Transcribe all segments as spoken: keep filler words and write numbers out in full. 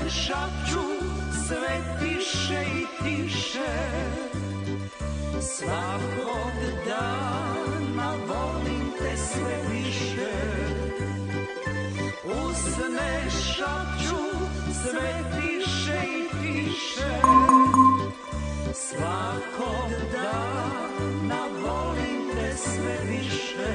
šapću sve tiše i tiše, svakog dana volim te sve više. Usne šapću sve tiše i tiše, svakog dana volim te sve više.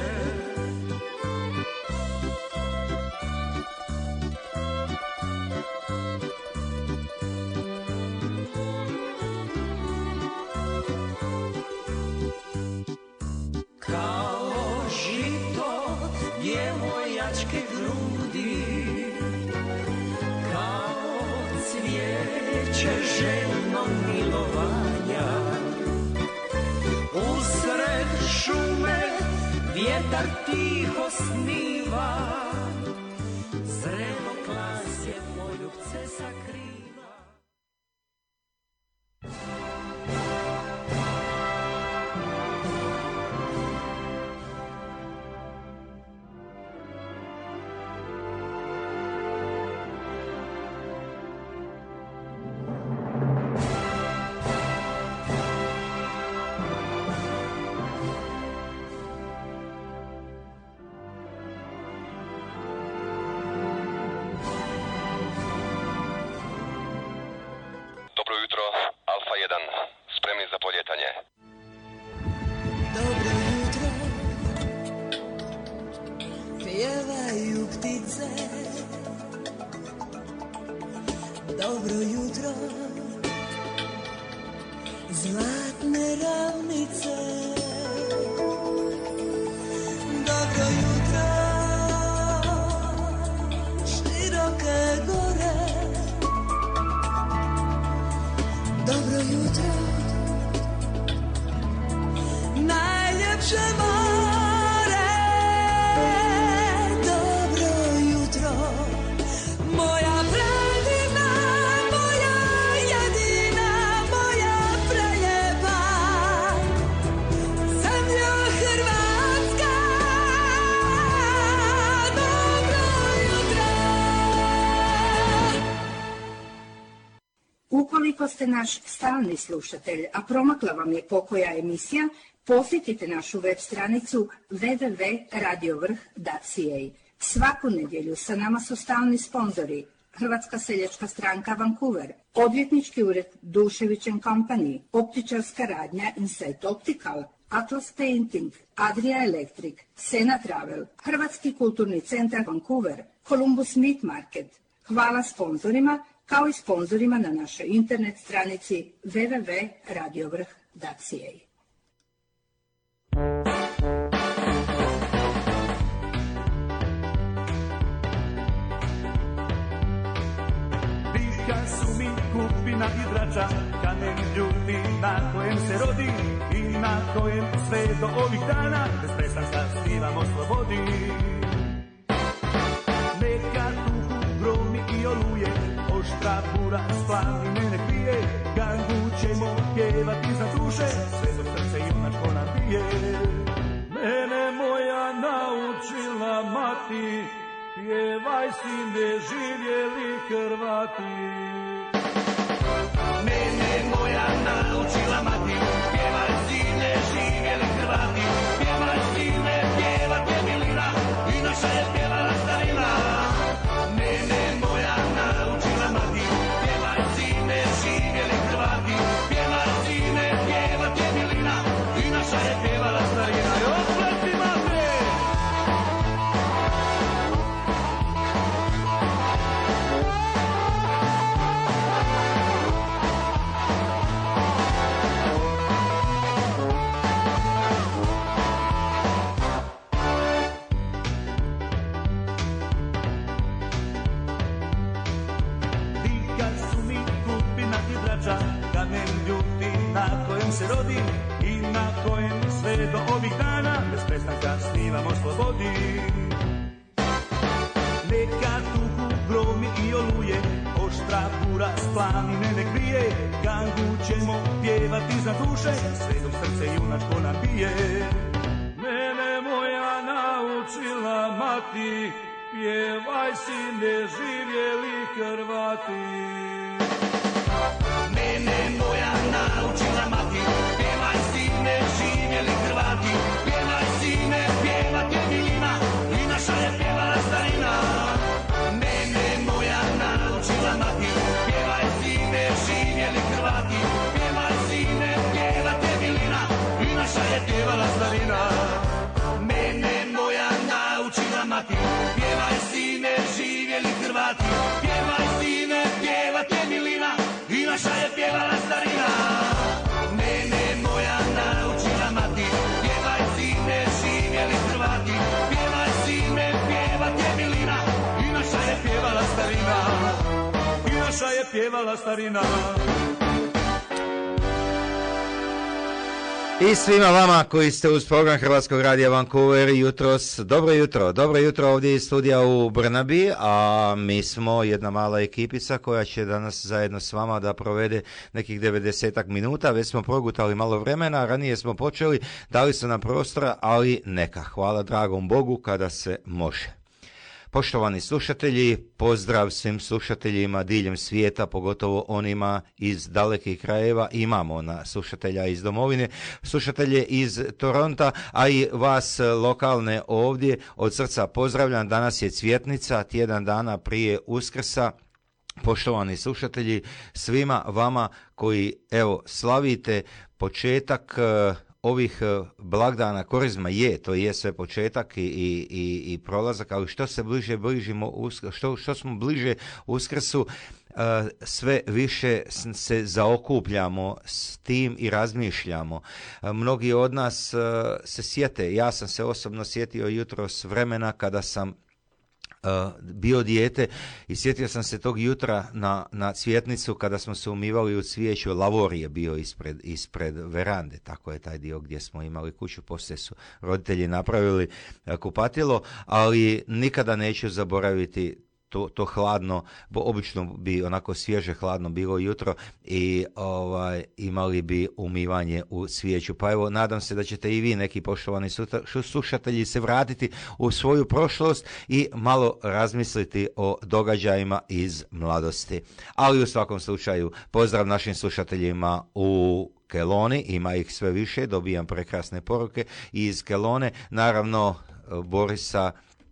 Djevojačke grudi, kao cvijeće željnog milovanja. Usred šume vjetar tiho sniva, zrelo klasje poljubce sakriva. Dobro jutro, zlatne ravnice. Dobro jutro, široke gore. Dobro jutro, najljepše more. Dobro jutro, moja predivna, moja jedina, moja preljepa zemljo Hrvatska. Dobro jutro. Ukoliko ste naš stalni slušatelj, a promakla vam je pokoja emisija, posjetite našu web stranicu w w w tačka radio vrh tačka c a. Svaku nedjelju sa nama su stalni sponzori Hrvatska seljačka stranka Vancouver, odvjetnički ured Dušević and Company, optičarska radnja Insight Optical, Atlas Painting, Adria Electric, Sena Travel, Hrvatski kulturni centar Vancouver, Columbus Meat Market. Hvala sponzorima, kao i sponzorima na našoj internet stranici w w w tačka radio vrh tačka c a. Kupina i drača, kamen ljuti na kojem se rodi i na kojem sve do ovih dana bez prestanka snivamo slobodi. Neka tuku gromi i oluje, oštra bura s planine ne krije, gangu ćemo pjevati za duše, sve dok srce junačko nam bije. Mene moja naučila mati, pjevaj sine živjeli Hrvati. Mene moja naučila mati, pjevaj sine, živjeli Hrvati. Pjevaj sine, pjevat je milina, i naša je pjevala starina. Mene moja naučila mati, pjevaj sine, živjeli Hrvati. Pjevaj sine, pjevat je milina, i naša je pjevala starina. I otpleti mate! Kamen ljuti na kojem se rodi i na kojem sve do ovih dana bez prestanka snivamo slobodi. Neka tuku gromi i oluje, oštra bura s planine ne krije, gangu ćemo pjevati za duše, sve dok srce junačko nam bije. Mene moja naučila mati, pjevaj sine živjeli Hrvati. Mene moja naučila mati, pjevaj sine živjeli Hrvati, pjevaj sine, pjevat je milina i naša je pjevala starina. Mene moja naučila mati, pjevaj sine živjeli Hrvati, pjevaj sine, pjevat je milina i naša je pjevala starina. Mene moja naučila mati, pjevaj sine živjeli Hrvati, pjevaj sine, pjevat je milina i naša je pjevala starina. Mene moja naučila mati, pjevaj sine živjeli Hrvati, pjevaj sine, pjevat je milina i naša je pjevala starina. I naša je pjevala starina. I svima vama koji ste uz program Hrvatskog radija Vancouver jutros, dobro jutro, dobro jutro ovdje iz studija u Brnabi, a mi smo jedna mala ekipica koja će danas zajedno s vama da provede nekih devedesetak minuta, već smo progutali malo vremena, ranije smo počeli, dali su nam prostora, ali neka, hvala dragom Bogu kada se može. Poštovani slušatelji, pozdrav svim slušateljima diljem svijeta, pogotovo onima iz dalekih krajeva. Imamo na slušatelja iz domovine, slušatelje iz Toronta, a i vas lokalne ovdje od srca pozdravljam. Danas je Cvjetnica, tjedan dana prije Uskrsa. Poštovani slušatelji, svima vama koji evo slavite početak ovih blagdana korizma, je, to je sve početak i, i, i prolazak, ali što se bliže bližimo, što, što smo bliže Uskrsu, sve više se zaokupljamo s tim i razmišljamo. Mnogi od nas se sjete, ja sam se osobno sjetio jutros vremena kada sam Uh, bio dijete i sjetio sam se tog jutra na, na Cvjetnicu kada smo se umivali u cvijeću. Lavor je bio ispred, ispred verande, tako je taj dio gdje smo imali kuću, poslije su roditelji napravili uh, kupatilo, ali nikada neću zaboraviti To, to hladno, bo obično bi onako svježe hladno bilo jutro i ovaj, imali bi umivanje u cvijeću. Pa evo, nadam se da ćete i vi, neki poštovani slušatelji, se vratiti u svoju prošlost i malo razmisliti o događajima iz mladosti. Ali u svakom slučaju, pozdrav našim slušateljima u Keloni, ima ih sve više, dobijam prekrasne poruke iz Kelone, naravno Borisa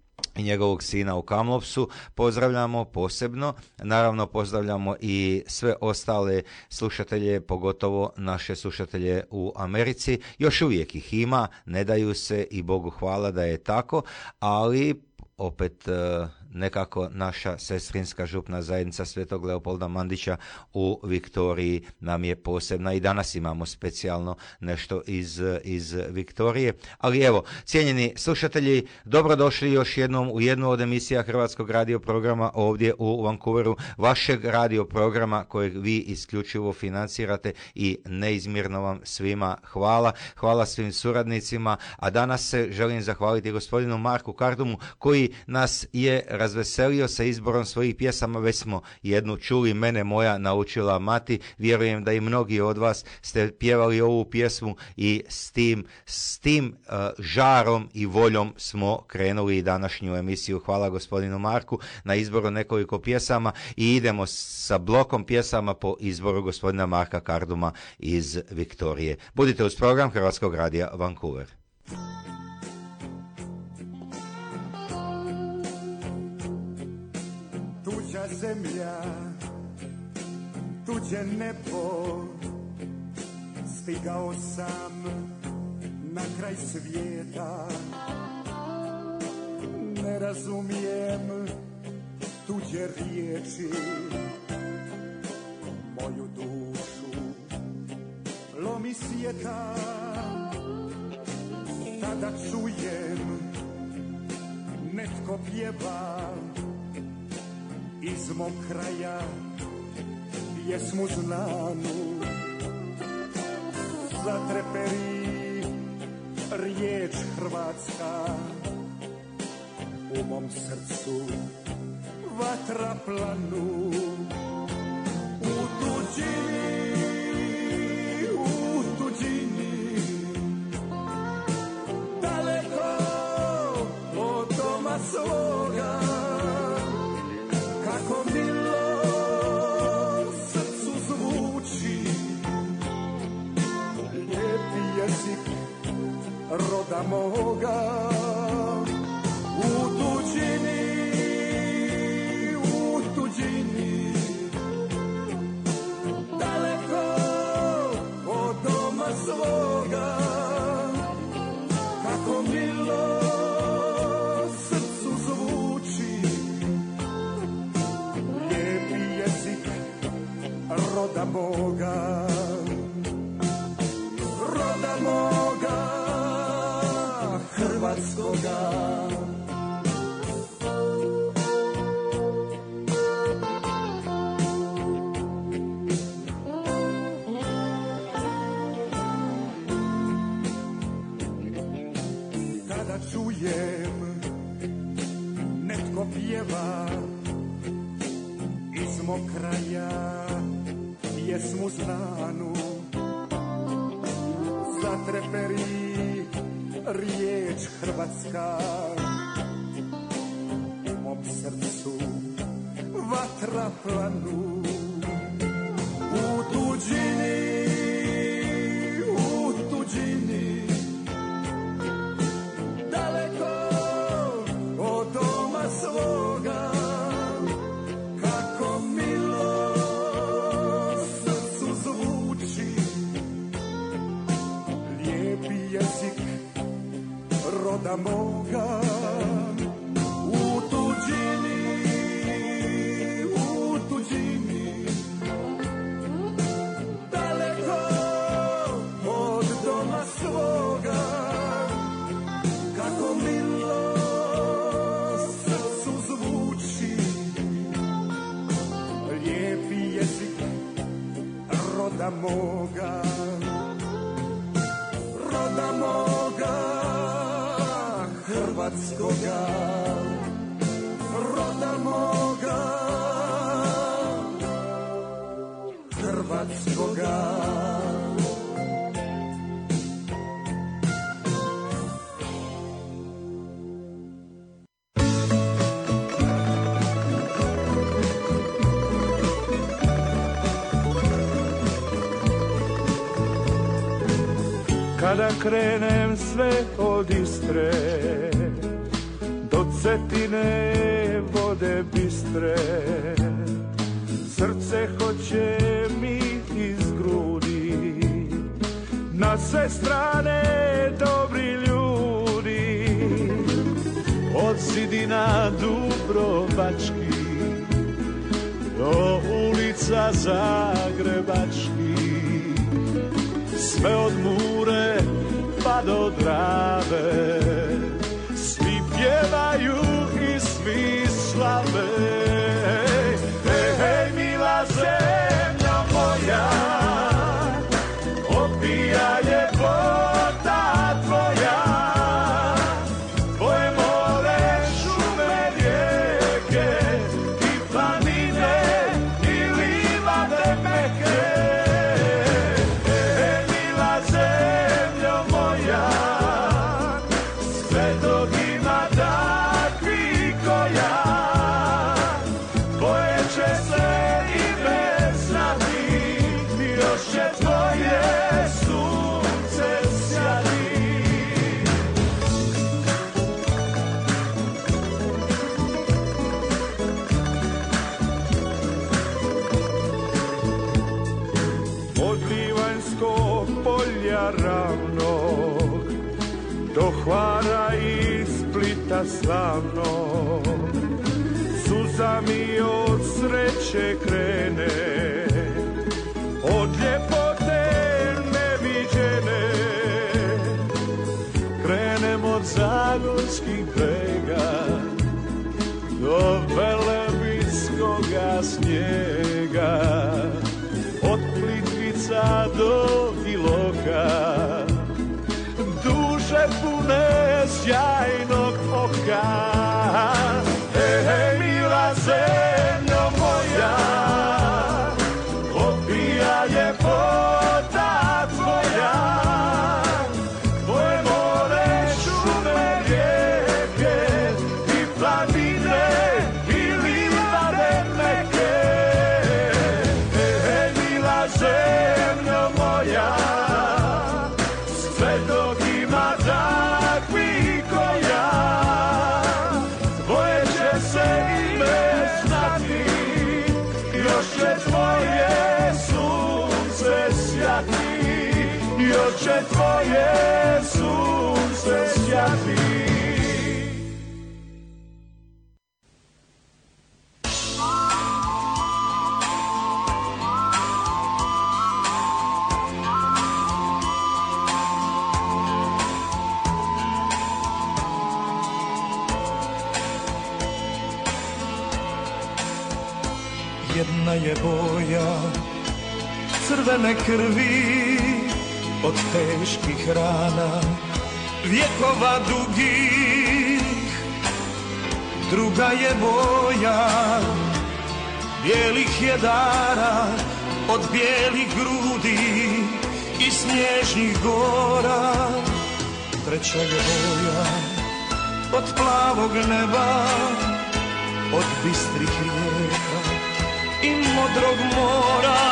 i njegovog sina u Kamlopsu pozdravljamo posebno, naravno pozdravljamo i sve ostale slušatelje, pogotovo naše slušatelje u Americi, još uvijek ih ima, ne daju se i Bogu hvala da je tako, ali opet nekako naša sestrinska župna zajednica Svetog Leopolda Mandića u Viktoriji nam je posebna i danas imamo specijalno nešto iz, iz Viktorije. Ali evo, cijenjeni slušatelji, dobrodošli još jednom u jednu od emisija Hrvatskog radio programa ovdje u Vancouveru, vašeg radio programa kojeg vi isključivo financirate i neizmjerno vam svima hvala. Hvala svim suradnicima, a danas se želim zahvaliti gospodinu Marku Kardumu koji nas je razveselio sa izborom svojih pjesama. Već smo jednu čuli, Mene moja naučila mati. Vjerujem da i mnogi od vas ste pjevali ovu pjesmu i s tim, s tim uh, žarom i voljom smo krenuli i današnju emisiju. Hvala gospodinu Marku na izboru nekoliko pjesama i idemo sa blokom pjesama po izboru gospodina Marka Karduma iz Viktorije. Budite uz program Hrvatskog radija Vancouver. Tuđa zemlja, tuđe nebo, stigao sam na kraj svijeta. Ne razumijem tuđe riječi, moju dušu lomi sjeta. Tada čujem netko pjeva iz mog kraja pjesmu znanu. Zatreperi riječ hrvatska, u mom srcu vatra planu. U tuđini, u tuđini, daleko od doma svoga, jezik roda moga. U tuđini, u tuđini, daleko od doma svoga, kako milo srcu zvuči, lijepi jezik roda moga, roda moga hrvatskoga. Kada čujem netko pjeva iz mog kraja pjesmu znanu, zatreperi riječ hrvatska, u mom srcu vatra planu. U tuđini, u tuđini, daleko od doma svoga, kako milo srcu zvuči, lijepi jezik roda moga. U tuđini, u tuđini, daleko od doma svoga, kako milo srcu zvuči, lijepi jezik roda moga, roda moga hrvatskoga, roda moga hrvatskoga. Kada krenem sve od Istre do Cetine vode bistre, srce hoće mi iz grudi, na sve strane dobri ljudi, od zidina dubrovački do ulica zagrebački, sve od Mure pa do Drave, svi pjevaju i svi slave. Hej, hej, mila zemljo moja, opija ljepota tvoja, tvoje more, šume, rijeke i planine i livade meke. Ravnog do Hvara i Splita slavnog, suza mi od sreće krene, od ljepote neviđene. Krenem od zagorskih brega do velebitskoga snijega, od Plitvica do Iloka, duše pune sjajnog oka. Hej, hej, mila zemljo moja, opija ljepota tvoja, tvoje more, šume, rijeke i planine i livade meke. Hej, hej, mila zemljo moja, još će tvoje sunce sjati. Jedna je boja crvene krvi od teških rana, vjekova dugih. Druga je boja bijelih jedara od bijelih grudi i snježnih gora. Treća je boja od plavog neba, od bistrih rijeka i modrog mora,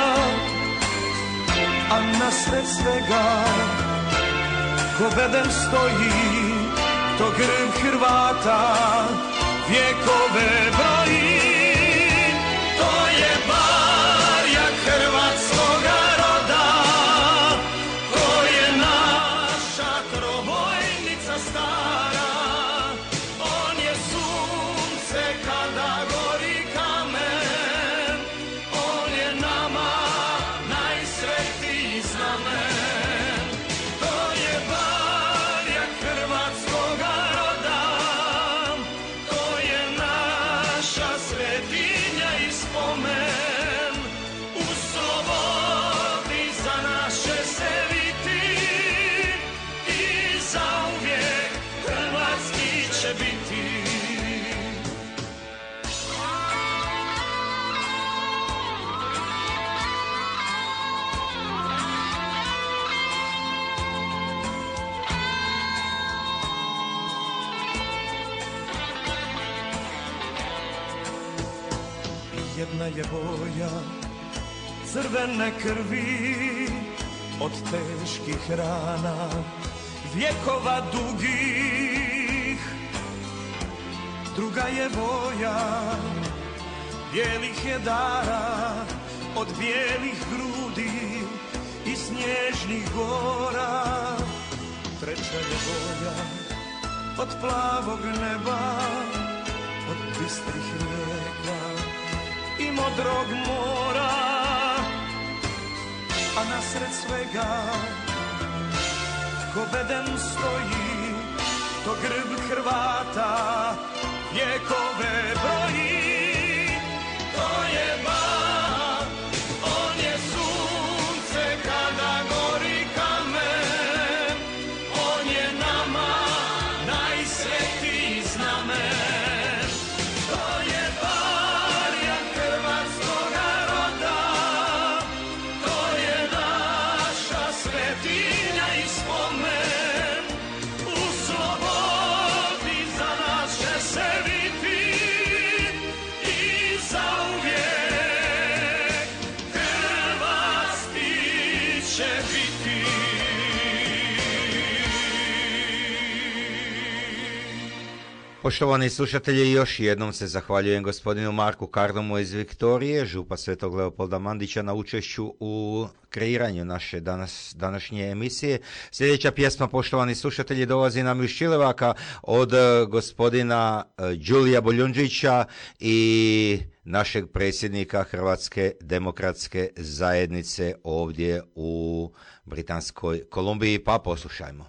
a nasred svega ko bedem stoji, to grb Hrvata vjekove broji. To je barjak hrvatskoga roda, to je naša trobojnica stara. On je sunce kada gori kamen, on je nama najsvetiji znamen. To je barjak hrvatskoga roda, to je naša svetinja i spomen. U slobodi za naše se viti i zauvijek hrvatski će biti. Jedna je boja crvene krvi od teških rana, vjekova dugih. Druga je boja bijelih jedara od bijelih grudi i snježnih gora. Treća je boja od plavog neba, od bistrih rijeka i modrog mora, a nasred svega ko bedem stoji, to grb Hrvata vjekove broji. To je bar, on je sunce kada gori kamen, on je nama najsvetiji znamen. To je barjak hrvatskoga roda, to je naša svetinja i spomen. U slobodi za nas će se viti i zauvijek hrvatski će biti. Poštovani slušatelji, još jednom se zahvaljujem gospodinu Marku Kardomu iz Viktorije, župa Svetog Leopolda Mandića, na učešću u kreiranju naše danas, današnje emisije. Sljedeća pjesma, poštovani slušatelji, dolazi nam iz Čilevaka od gospodina Đulija Boljundžića i našeg predsjednika Hrvatske demokratske zajednice ovdje u Britanskoj Kolumbiji, pa poslušajmo.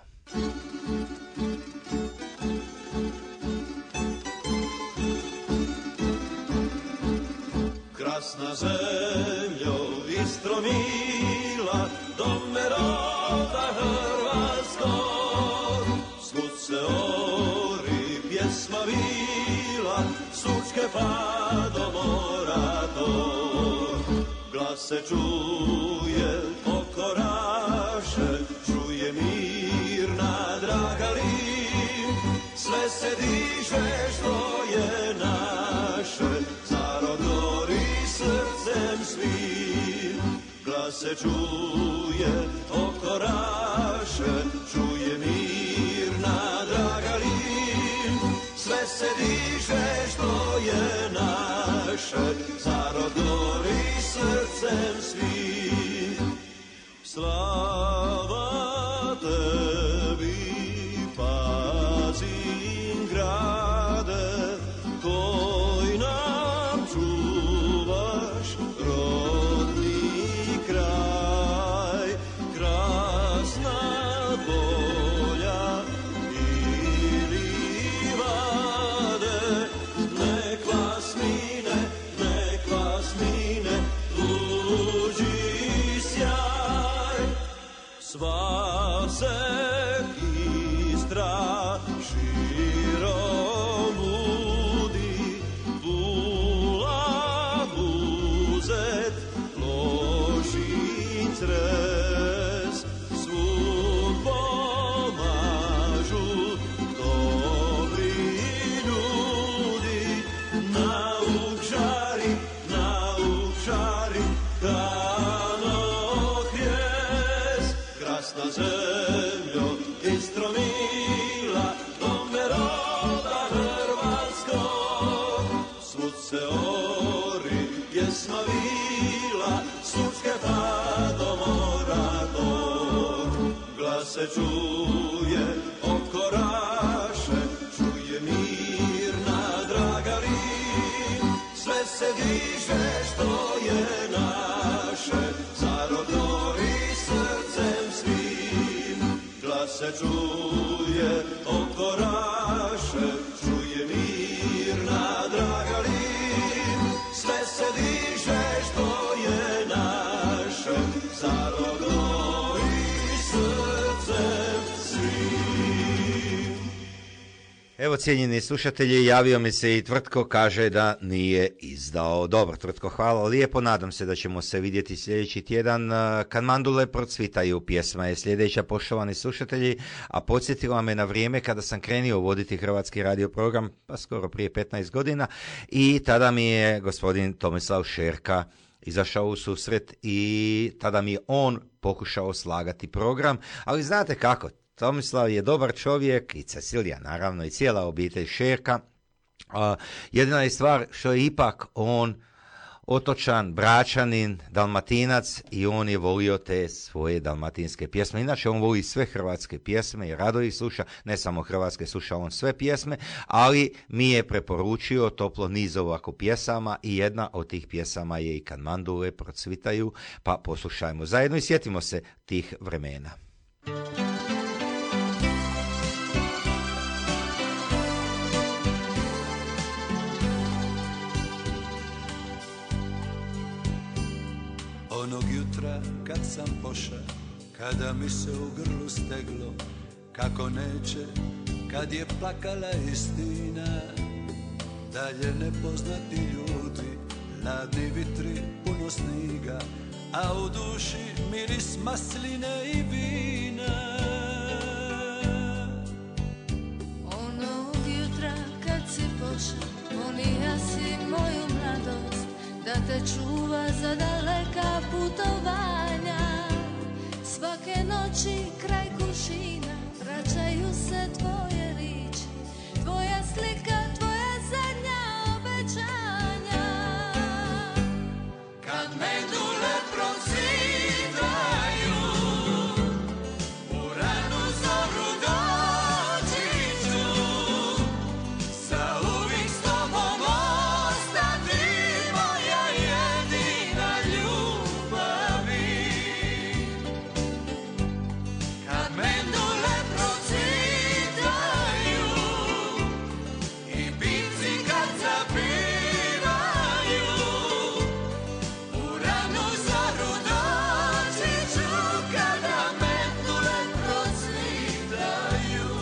Krasna zemljo Istro mila, dome roda Hrvatskog, svud se ori pjesma vila, Sučke pa do mora to. Glas se čuje oko raše, čuje mirna draga lim, sve se diže što je naše, zarod gori srcem svim. Glas se čuje oko raše, čuje mirna draga lim, sve se diže što je naše, zarod gori srcem svim. Slava se Istra širom ludi, Pula, Buzet, Lošinj, Cres, svud pomažu dobri ljudi. Nauk žari, nauk žari, kanok jes, krasna zemljo, Istro mila, dome roda hrvatskog. Svud se ori, pjesma vila, Sučke pa do mora tog. Glas se čuje oko Raše, čuje mirna draga ri. Sve se diže što je naše, zarodno i srcem svim. Glas se čuje oko Raše, čuje mirna draga ri. Sve se diže što je naše, zarodno i srcem svim. Evo, cijenjeni slušatelji, javio mi se i Tvrtko, kaže da nije izdao. Dobro, Tvrtko, hvala lijepo, nadam se da ćemo se vidjeti sljedeći tjedan. Kad mandule procvitaju, pjesma je sljedeća, poštovani slušatelji, a podsjetila me na vrijeme kada sam krenio voditi hrvatski radio program, pa skoro prije petnaest godina, i tada mi je gospodin Tomislav Šerka izašao u susret i tada mi je on pokušao slagati program, ali znate kako, Tomislav je dobar čovjek i Cecilija naravno i cijela obitelj Šerka. A, jedina je stvar što je ipak on otočan, bračanin, dalmatinac i on je volio te svoje dalmatinske pjesme. Inače on voli sve hrvatske pjesme i rado ih sluša, ne samo hrvatske, sluša on sve pjesme, ali mi je preporučio toplo niz ovako pjesama i jedna od tih pjesama je i Kad mandule procvitaju, pa poslušajmo zajedno i sjetimo se tih vremena. Onog jutra kad sam poša, kada mi se u grlu steglo, kako neće, kad je plakala istina. Dalje nepoznati ljudi, ladni vitri, puno sniga, a u duši miris masline i vina. Onog jutra kad si poša, ponija si moju mladost, da te čuva za daleka putovanja. Svake noći kraj kušina vraćaju se tvoje riči, tvoja slika, tvoja zadnja obećanja. Kad medule procvitaju, u ranu zoru doći ću, zauvijek s tobom ostati, moja jedina ljubavi. Kad medule procvitaju i pipci kad zapivaju, u ranu zoru doći ću, kada medule procvitaju.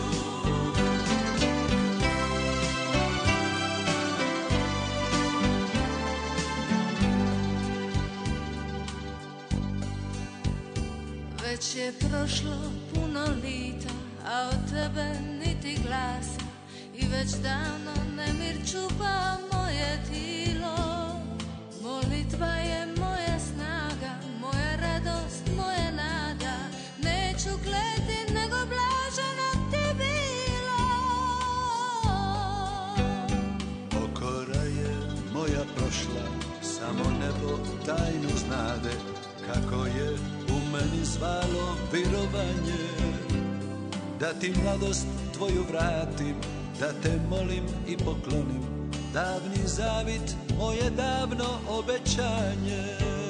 Već je prošlo puno lita, a od tebe niti glasa, i već davno nemir čupa moje tilo. Molitva je moja snaga, moja radost, moja nada, neću kleti nego blaženo ti bilo. Pokora je moja prošla, samo nebo tajnu znade, kako je u meni zvalo virovanje. Da ti mladost tvoju vratim, da te molim i poklonim, davni zavit, moje davno obećanje.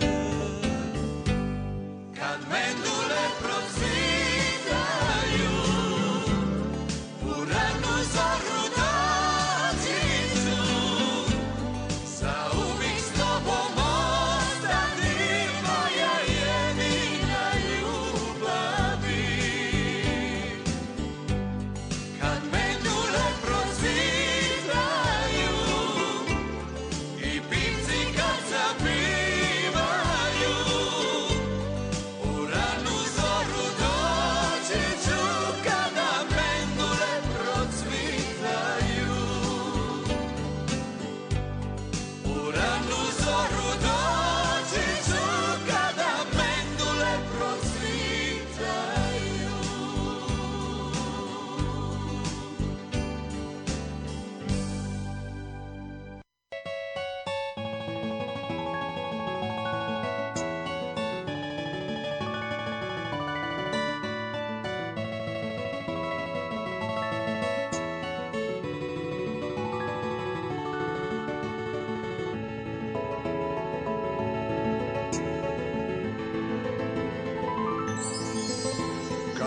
Kad medule procvitaju, u ranu zoru doći ću, zauvijek s tobom ostati, moja jedina ljubavi.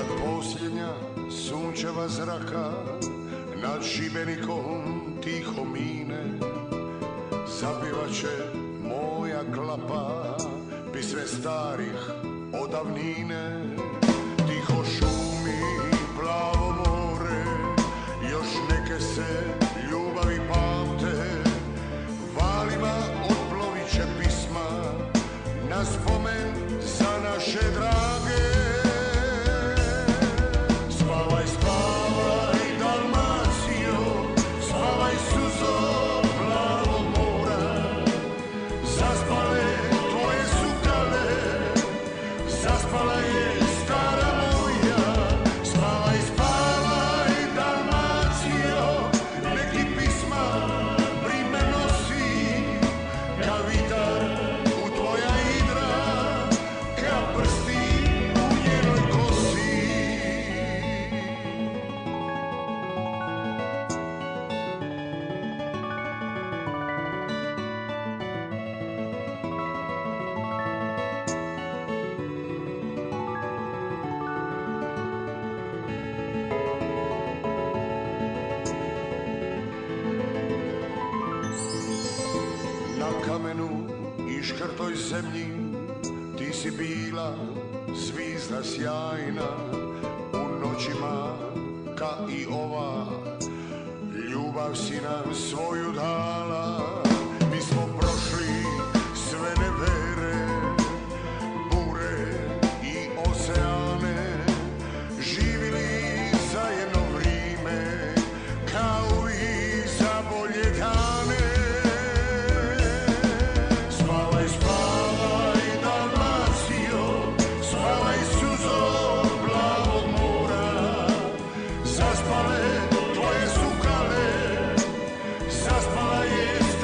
Posljednja sunčeva zraka nad Šibenikom tiho mine, zapivaće moja klapa pisme starih od davnine. Tiho šumi plavo more, još neke se ljubavi pamte, valima otplovit će pisma na spomen za naše drage. Spavaj, spavaj Dalmacijo, spavaj suzo plavog mora, zaspale tvoje su kale, zaspala je stara moja. Spavaj, spavaj Dalmacijo, neki pisma brime nosi, ka vitar u tvoja idra, ka prsti u njenoj kosi. Na kamenu i škrtoj zemlji ti si bila zvizda sjajna, u noćima ka i ova ljubav si nam svoju dala. Mi smo prošli sve nevere, bure i oceane, živili za jedno vrime kao i za bolje dane. Spavaj, spavaj Dalmacijo, spavaj suzo plavog mora, zaspale tvoje su kale, zaspala je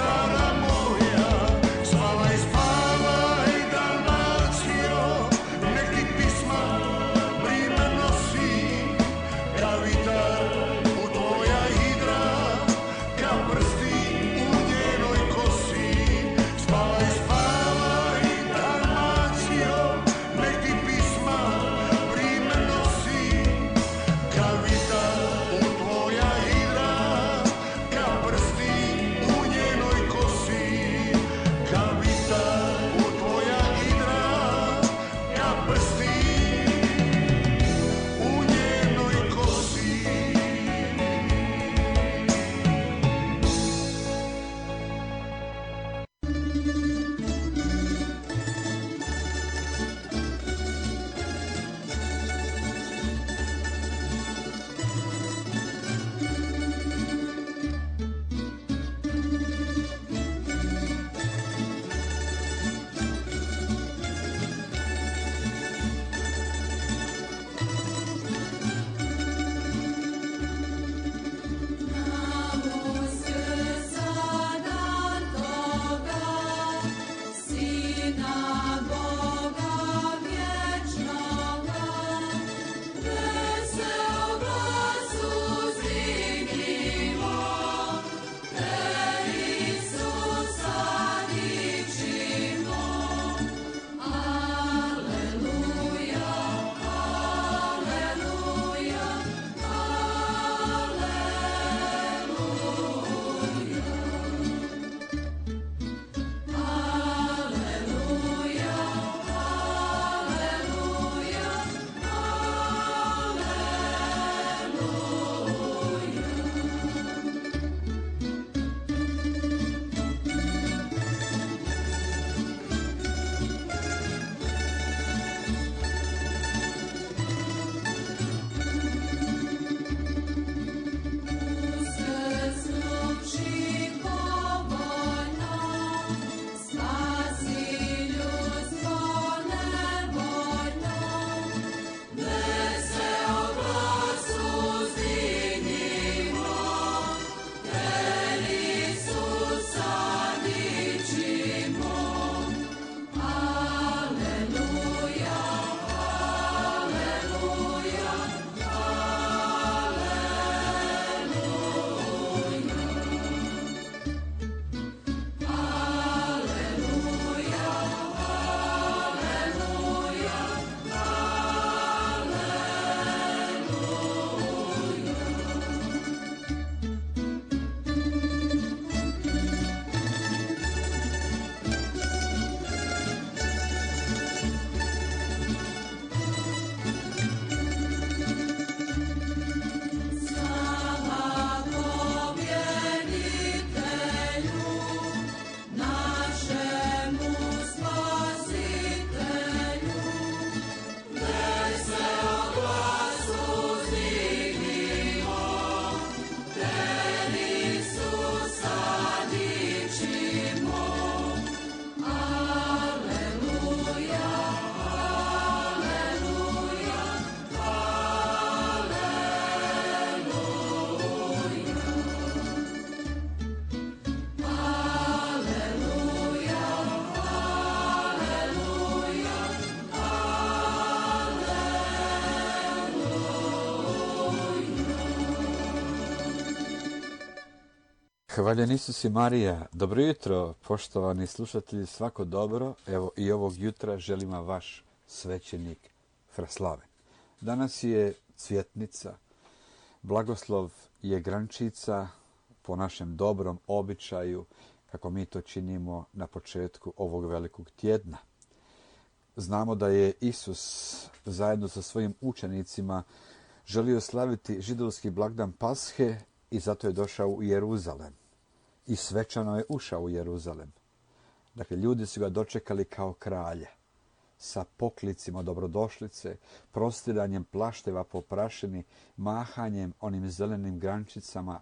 Hvaljen Isus i Marija. Dobro jutro, poštovani slušatelji, svako dobro. Evo i ovog jutra želim vam vaš svećenik Fraslaven. Danas je cvjetnica, blagoslov je grančica po našem dobrom običaju, kako mi to činimo na početku ovog velikog tjedna. Znamo da je Isus zajedno sa svojim učenicima želio slaviti židovski blagdan Pashe i zato je došao u Jeruzalem. I svečano je ušao u Jeruzalem. Dakle, ljudi su ga dočekali kao kralja, sa poklicima dobrodošlice, prostiranjem plašteva po prašini, mahanjem onim zelenim grančicama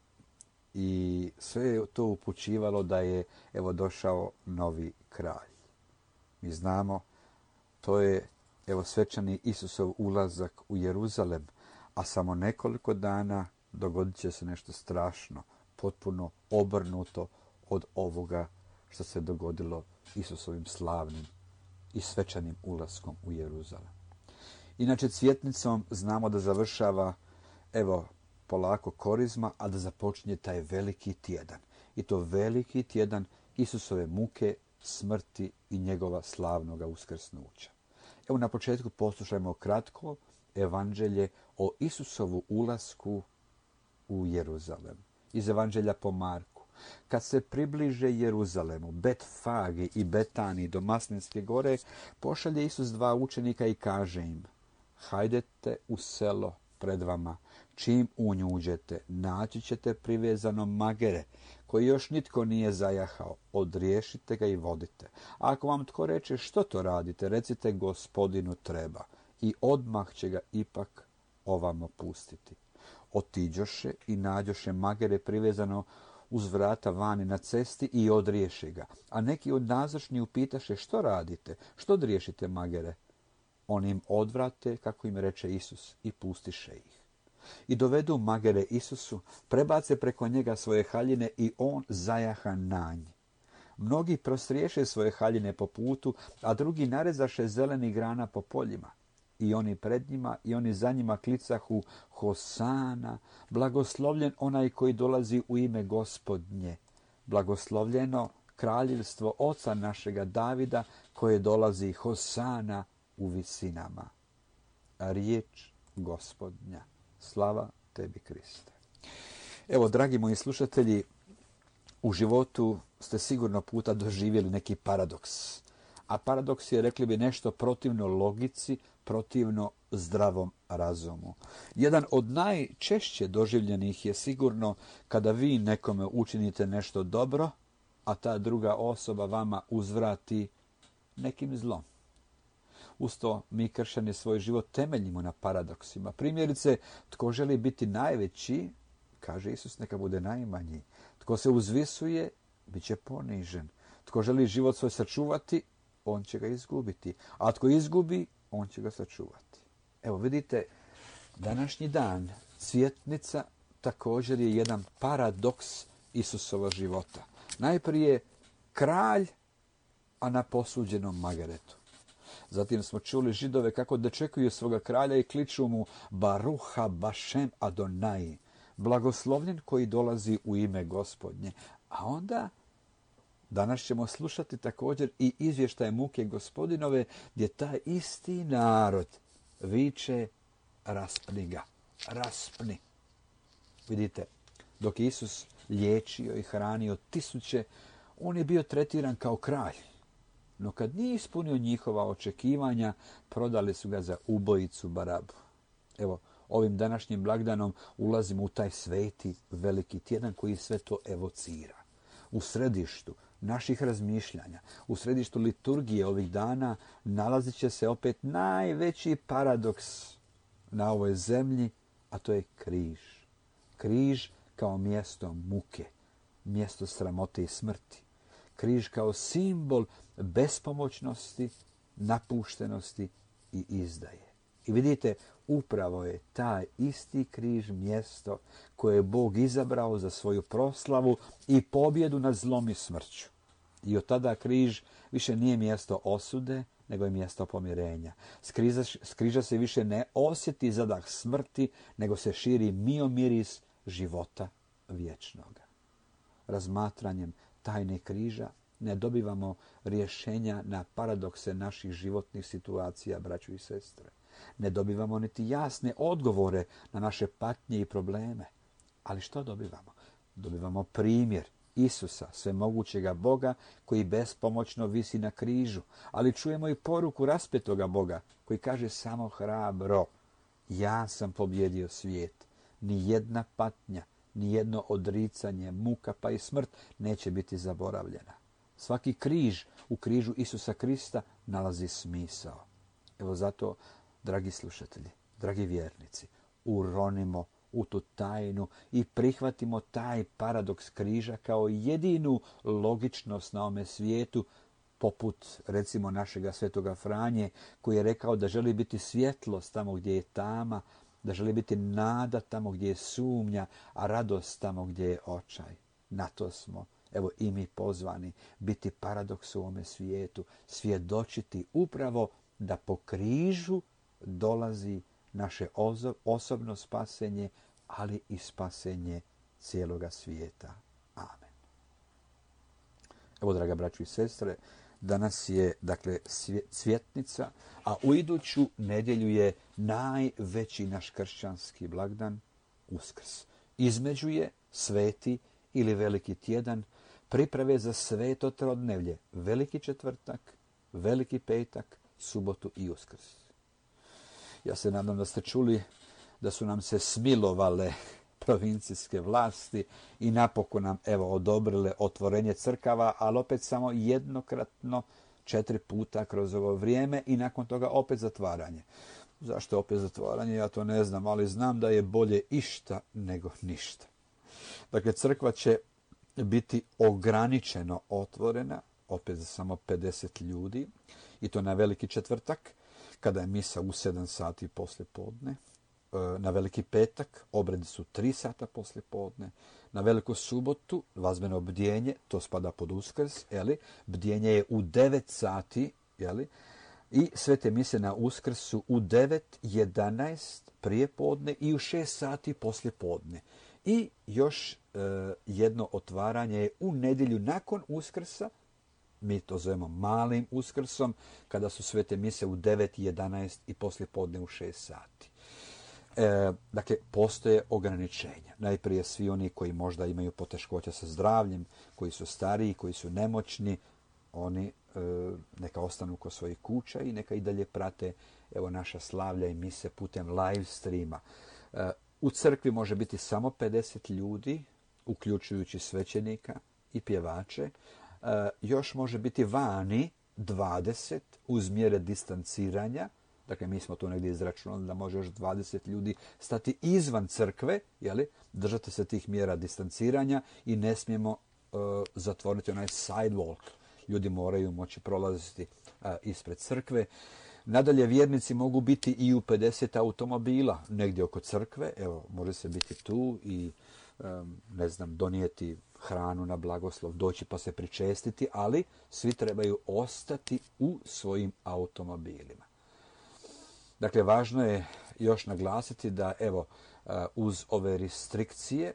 i sve je to upućivalo da je evo došao novi kralj. Mi znamo, to je evo svečani Isusov ulazak u Jeruzalem, a samo nekoliko dana dogodit će se nešto strašno, potpuno obrnuto od ovoga što se dogodilo Isusovim slavnim i svečanim ulaskom u Jeruzalem. Inače, cvjetnicom znamo da završava, evo, polako korizma, a da započinje taj veliki tjedan. I to veliki tjedan Isusove muke, smrti i njegova slavnoga uskrsnuća. Evo, na početku poslušajmo kratko evanđelje o Isusovu ulasku u Jeruzalem. Iz evanđelja po Marku. Kad se približe Jeruzalemu, Betfagi i Betani do Maslinske gore, pošalje Isus dva učenika i kaže im: hajdete u selo pred vama, čim u nju uđete, naći ćete privezano magere, koji još nitko nije zajahao, odriješite ga i vodite. A ako vam tko reče što to radite, recite Gospodinu treba, i odmah će ga ipak ovamo pustiti. Otiđoše i nađoše magere privezano uz vrata vani na cesti i odriješe ga. A neki od nazočni upitaše: što radite? Što odriješite magere? On im odvrate, kako im reče Isus, i pustiše ih. I dovedu magere Isusu, prebace preko njega svoje haljine i on zajaha na nj. Mnogi prostriješe svoje haljine po putu, a drugi narezaše zelenih grana po poljima. I oni pred njima i oni za njima klicahu: Hosana, blagoslovljen onaj koji dolazi u ime Gospodnje, blagoslovljeno kraljevstvo oca našega Davida koje dolazi, Hosana u visinama. A riječ Gospodnja. Slava tebi, Kriste. Evo, dragi moji slušatelji, u životu ste sigurno puta doživjeli neki paradoks. A paradoks je, rekli bi, nešto protivno logici, protivno zdravom razumu. Jedan od najčešće doživljenih je sigurno kada vi nekome učinite nešto dobro, a ta druga osoba vama uzvrati nekim zlom. Usto mi kršćani svoj život temeljimo na paradoksima. Primjerice, tko želi biti najveći, kaže Isus, neka bude najmanji. Tko se uzvisuje, bit će ponižen. Tko želi život svoj sačuvati, on će ga izgubiti. A tko izgubi, on će ga sačuvati. Evo vidite, današnji dan, cvjetnica, također je jedan paradoks Isusova života. Najprije kralj, a na posuđenom magaretu. Zatim smo čuli Židove kako dočekuju svoga kralja i kliču mu: Baruha Bašem Adonai, blagoslovljen koji dolazi u ime Gospodnje. A onda danas ćemo slušati također i izvještaj muke Gospodinove, gdje taj isti narod viče: raspni ga, raspni. Vidite, dok Isus liječio i hranio tisuće, on je bio tretiran kao kralj. No kad nije ispunio njihova očekivanja, prodali su ga za ubojicu Barabu. Evo, ovim današnjim blagdanom ulazimo u taj sveti veliki tjedan koji sve to evocira. U središtu naših razmišljanja, u središtu liturgije ovih dana nalazit će se opet najveći paradoks na ovoj zemlji, a to je križ. Križ kao mjesto muke, mjesto sramote i smrti. Križ kao simbol bespomoćnosti, napuštenosti i izdaje. I vidite, upravo je taj isti križ mjesto koje je Bog izabrao za svoju proslavu i pobjedu nad zlom i smrću. I od tada križ više nije mjesto osude, nego je mjesto pomirenja. S križa se više ne osjeti zadah smrti, nego se širi miomiris života vječnoga. razmatranjem tajne križa ne dobivamo rješenja na paradokse naših životnih situacija, braćo i sestre. Ne dobivamo niti jasne odgovore na naše patnje i probleme. Ali što dobivamo? Dobivamo primjer Isusa, svemogućega Boga, koji bespomoćno visi na križu. Ali čujemo i poruku raspetoga Boga, koji kaže samo hrabro: ja sam pobjedio svijet. Ni jedna patnja, ni jedno odricanje, muka pa i smrt neće biti zaboravljena. Svaki križ u križu Isusa Krista nalazi smisao. Evo zato, dragi slušatelji, dragi vjernici, uronimo u tu tajnu i prihvatimo taj paradoks križa kao jedinu logičnost na ovome svijetu, poput recimo našega svetoga Franje, koji je rekao da želi biti svjetlost tamo gdje je tama, da želi biti nada tamo gdje je sumnja, a radost tamo gdje je očaj. Na to smo, evo i mi pozvani, biti paradoks u ovome svijetu, svjedočiti upravo da po križu dolazi naše osobno spasenje, ali i spasenje cijeloga svijeta. Amen. Evo, draga braćo i sestre, danas je, dakle, cvjetnica, a u iduću nedjelju je najveći naš kršćanski blagdan, Uskrs. Između je sveti ili veliki tjedan, priprave za sveto trodnevlje, veliki četvrtak, veliki petak, subotu i Uskrs. Ja se nadam da ste čuli da su nam se smilovale provincijske vlasti i napokon nam, evo, odobrile otvorenje crkava, ali opet samo jednokratno, četiri puta kroz ovo vrijeme i nakon toga opet zatvaranje. Zašto opet zatvaranje? Ja to ne znam, ali znam da je bolje išta nego ništa. Dakle, crkva će biti ograničeno otvorena, opet za samo pedeset ljudi, i to na veliki četvrtak, kada je misa u sedam sati poslije podne. Na veliki petak obredi su tri sata poslije podne. Na veliku subotu glazbeno bdjenje, to spada pod Uskrs, jeli? Bdjenje je u devet sati, jeli? I svete mise na Uskrs su u devet, jedanaest prije podne i u šest sati poslije podne. I još e, jedno otvaranje je u nedjelju nakon Uskrsa, mi to zovemo malim Uskrsom, kada su svete mise u devet, jedanaest i poslije podne u šest sati. E, dakle, postoje ograničenja. Najprije svi oni koji možda imaju poteškoća sa zdravljem, koji su stariji, koji su nemoćni, oni e, neka ostanu kod svojih kuća i neka i dalje prate, evo, naša slavlja i mise putem live streama. E, u crkvi može biti samo pedeset ljudi, uključujući svećenika i pjevače. E, još može biti vani dvadeset uz mjere distanciranja. Dakle, mi smo tu negdje izračunali da može još dvadeset ljudi stati izvan crkve, jeli? Držati se tih mjera distanciranja i ne smijemo uh, zatvoriti onaj sidewalk. Ljudi moraju moći prolaziti uh, ispred crkve. Nadalje, vjernici mogu biti i u pedeset automobila negdje oko crkve. Evo, može se biti tu i um, ne znam, donijeti hranu na blagoslov, doći pa se pričestiti, ali svi trebaju ostati u svojim automobilima. Dakle, važno je još naglasiti da, evo, uz ove restrikcije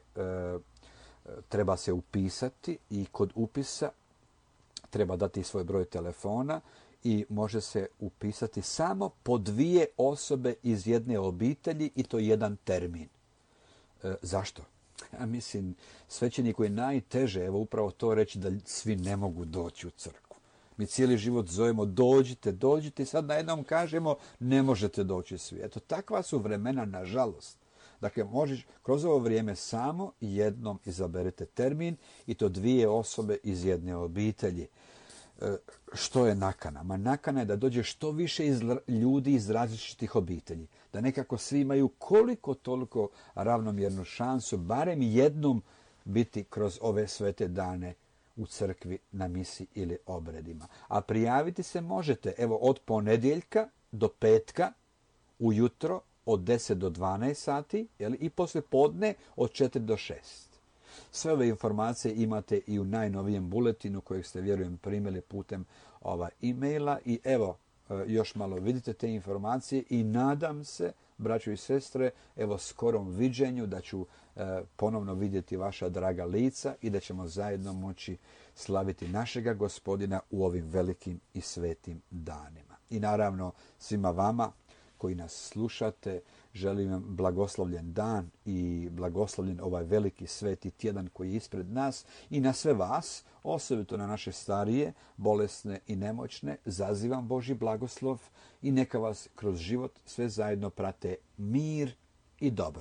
treba se upisati i kod upisa treba dati svoj broj telefona i može se upisati samo po dvije osobe iz jedne obitelji i to jedan termin. E, zašto? Ja mislim, svećeniku je najteže, evo, upravo to reći da svi ne mogu doći u crkvu. Mi cijeli život zovemo dođite, dođite i sad najednom kažemo ne možete doći svi. Eto, takva su vremena, nažalost. Dakle, možeš kroz ovo vrijeme samo jednom izaberete termin i to dvije osobe iz jedne obitelji. E, što je nakana? Ma nakana je da dođe što više iz ljudi iz različitih obitelji. Da nekako svi imaju koliko toliko ravnomjernu šansu barem jednom biti kroz ove svete dane u crkvi na misi ili obredima. A prijaviti se možete, evo, od ponedjeljka do petka ujutro od deset do dvanaest sati, jeli, i poslije podne od četiri do šest. Sve ove informacije imate i u najnovijem buletinu kojeg ste, vjerujem, primili putem ova e-maila i evo, još malo vidite te informacije i nadam se braćo i sestre, evo skorom viđenju, da ću e, ponovno vidjeti vaša draga lica i da ćemo zajedno moći slaviti našega Gospodina u ovim velikim i svetim danima. I naravno svima vama koji nas slušate, želim vam blagoslovljen dan i blagoslovljen ovaj veliki sveti tjedan koji je ispred nas i na sve vas, osobito na naše starije, bolesne i nemoćne, zazivam Božji blagoslov i neka vas kroz život sve zajedno prate mir i dobro.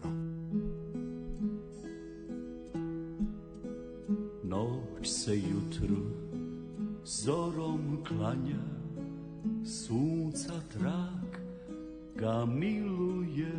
Noć se jutru zorom klanja, sunca trak ga miluje,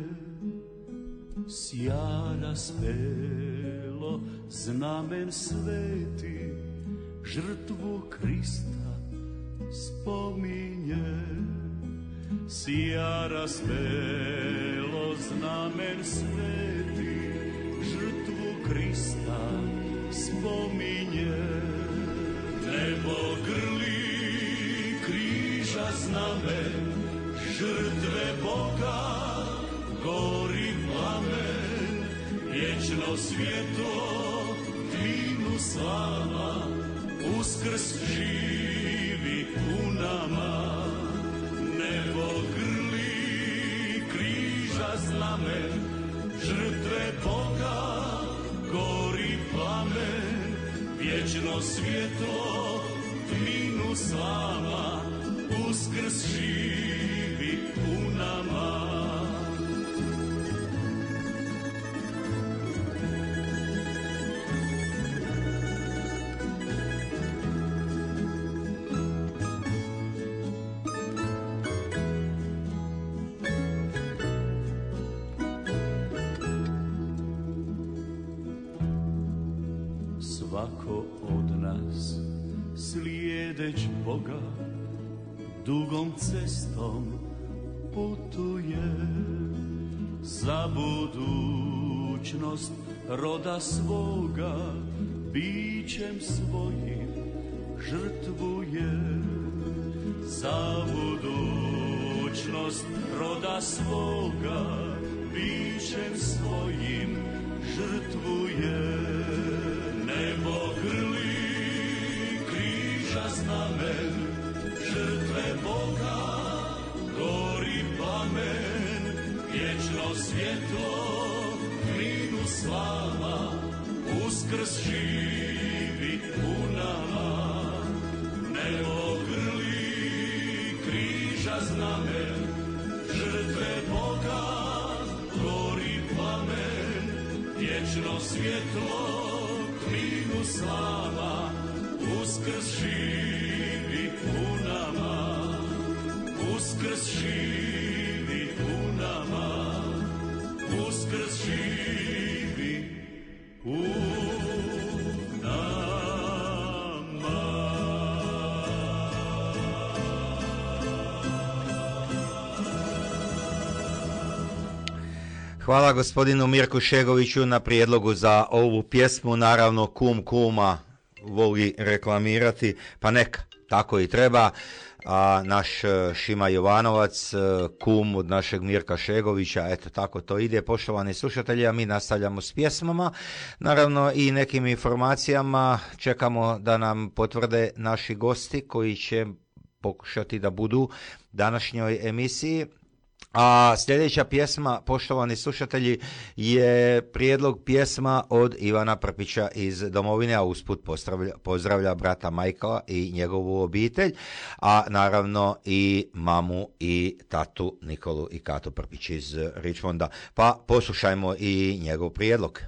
sjara spelo znamen sveti, žrtvu Krista spominje. Sjara spelo znamen sveti, žrtvu Krista spominje. Nebo grli križa znamen, žrtve Boga, gori plamen, vječno svjetlo, tvinu slava, Uskrs živi u nama. Nebo grli križa znamen, žrtve Boga, gori plamen, vječno svjetlo, tvinu slava, Uskrs živi u nama. Svako od nas slijedeć Boga dugom cestom putuje, za budućnost roda svoga bićem svojim žrtvuje. Za budućnost roda svoga bićem svojim žrtvuje. Nebo grli križa znamen, žrtve Boga, gori plamen, vječno svjetlo, tvinu slava, Uskrs živi u nama. Nebo grli križa znamen, žrtve Boga, gori plamen, vječno svjetlo, tvinu slava, Uskrs živi u nama. Uskrs živi u nama. Uskrs živi u nama. Hvala gospodinu Mirku Šegoviću na prijedlogu za ovu pjesmu. Naravno, kum kuma voli reklamirati, pa neka, tako i treba. A naš Šima Jovanovac, kum od našeg Mirka Šegovića, eto tako to ide, poštovani slušatelji, a mi nastavljamo s pjesmama, naravno i nekim informacijama. Čekamo da nam potvrde naši gosti koji će pokušati da budu današnjoj emisiji. A sljedeća pjesma, poštovani slušatelji, je prijedlog pjesma od Ivana Prpića iz domovine, a usput pozdravlja, pozdravlja brata Majkala i njegovu obitelj, a naravno i mamu i tatu Nikolu i Katu Prpić iz Richmonda. Pa poslušajmo i njegov prijedlog.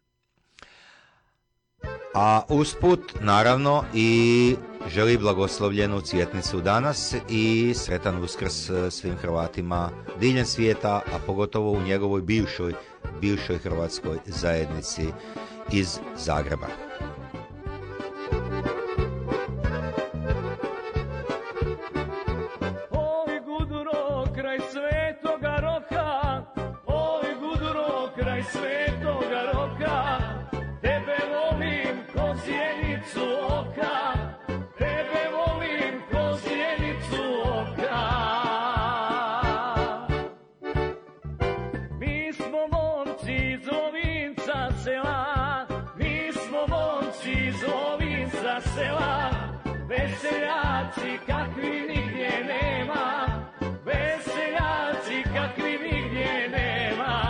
A usput, naravno, i želi blagoslovljenu cvjetnicu danas i sretan Uskrs svim Hrvatima diljem svijeta, a pogotovo u njegovoj bivšoj, bivšoj hrvatskoj zajednici iz Zagreba. Oj Guduro, kraj Svetoga Roka, oj Guduro, kraj Svetoga Roka, tebe volim ko sjenicu oka, tebe volim ko sjenicu oka. momci iz Lovinca sela, mi smo momci iz Lovinca sela, veseljaci kakvi nigdje nema, veseljaci kakvi nigdje nema.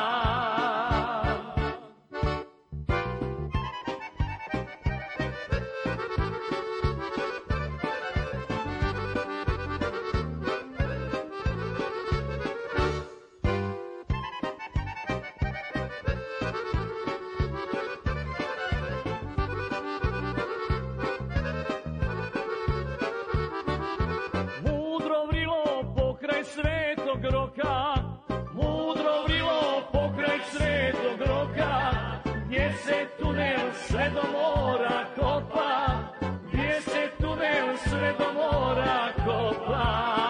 Svetog Roka, mudro vrilo pokraj Svetog Roka, gdje se tunel sve do mora kopa, gdje se tunel sve do mora kopa.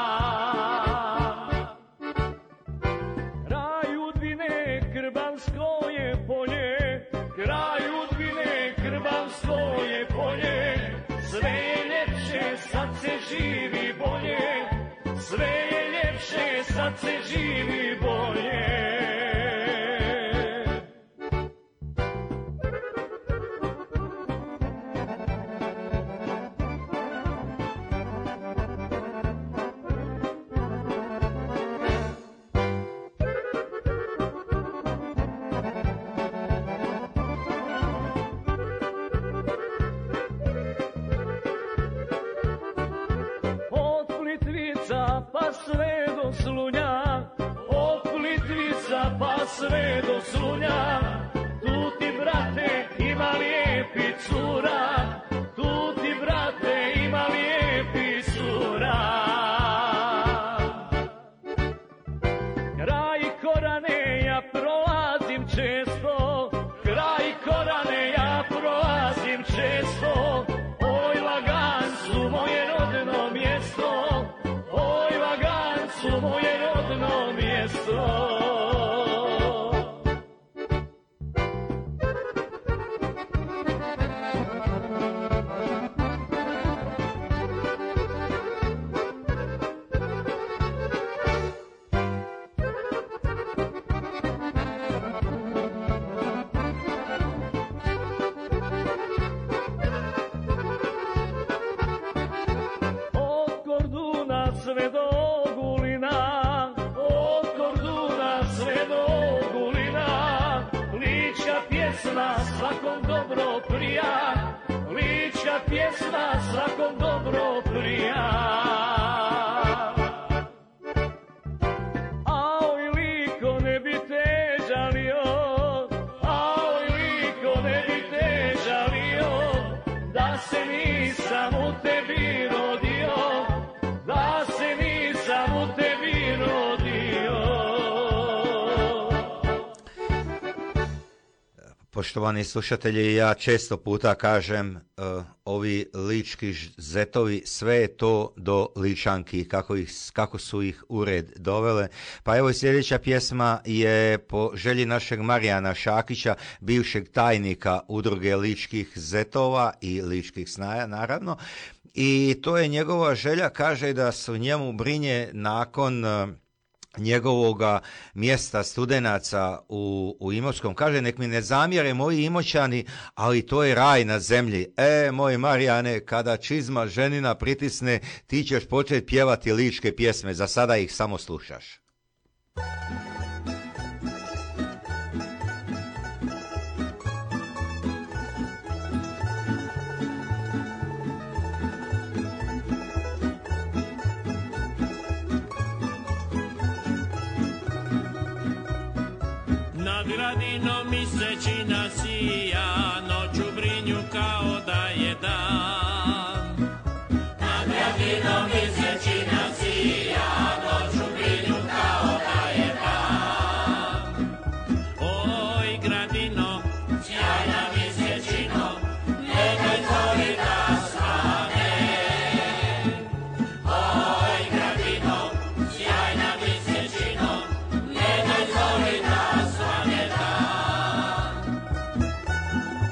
Kraj Udbine Krbansko je polje, kraj Udbine Krbansko je polje, sve je ljepše, sad se živi bolje, sve je ljepše, sad se živi bolje. Pa sve do Slunja, od Plitvica pa sve do Slunja, tu ti brate ima lijepi cura, tu ti brate ima lijepi cura. Kraj Korane ja prolazim često, kraj Korane ja prolazim često, oj Lagancu moje rodno mjesto, oj Lagancu moje rodno mjesto. Sve do Ogulina, od Korduna sve do Ogulina, lička pjesma svakom dobro prija, lička pjesma svakom dobro prija. A oj liko ne bi te žalio, a oj liko ne bi te žalio, da se nisam u tebi rodio, da se nisam u tebi rodio. Poštovani slušatelji, ja često puta kažem uh, ovi lički zetovi, sve je to do Ličanki, kako, ih, kako su ih u red dovele. Pa evo sljedeća pjesma je po želji našeg Marijana Šakića, bivšeg tajnika udruge ličkih zetova i ličkih snaja, naravno. I to je njegova želja, kaže da su njemu brinje nakon uh, njegovoga mjesta studenaca u, u Imotskom. Kaže, nek mi ne zamjere moji Imoćani, ali to je raj na zemlji. E, moj Marijane, kada čizma ženina pritisne, ti ćeš početi pjevati ličke pjesme, za sada ih samo slušaš. Nad gradinom mjesečina sija, noću brinju kao da je dan. Nad gradinom mjesečina sija, noću brinju kao da je dan. Oj gradino, sjajna mjesečino, nemoj zori da svane. Oj gradino, sjajna mjesečino, nemoj zori da svane.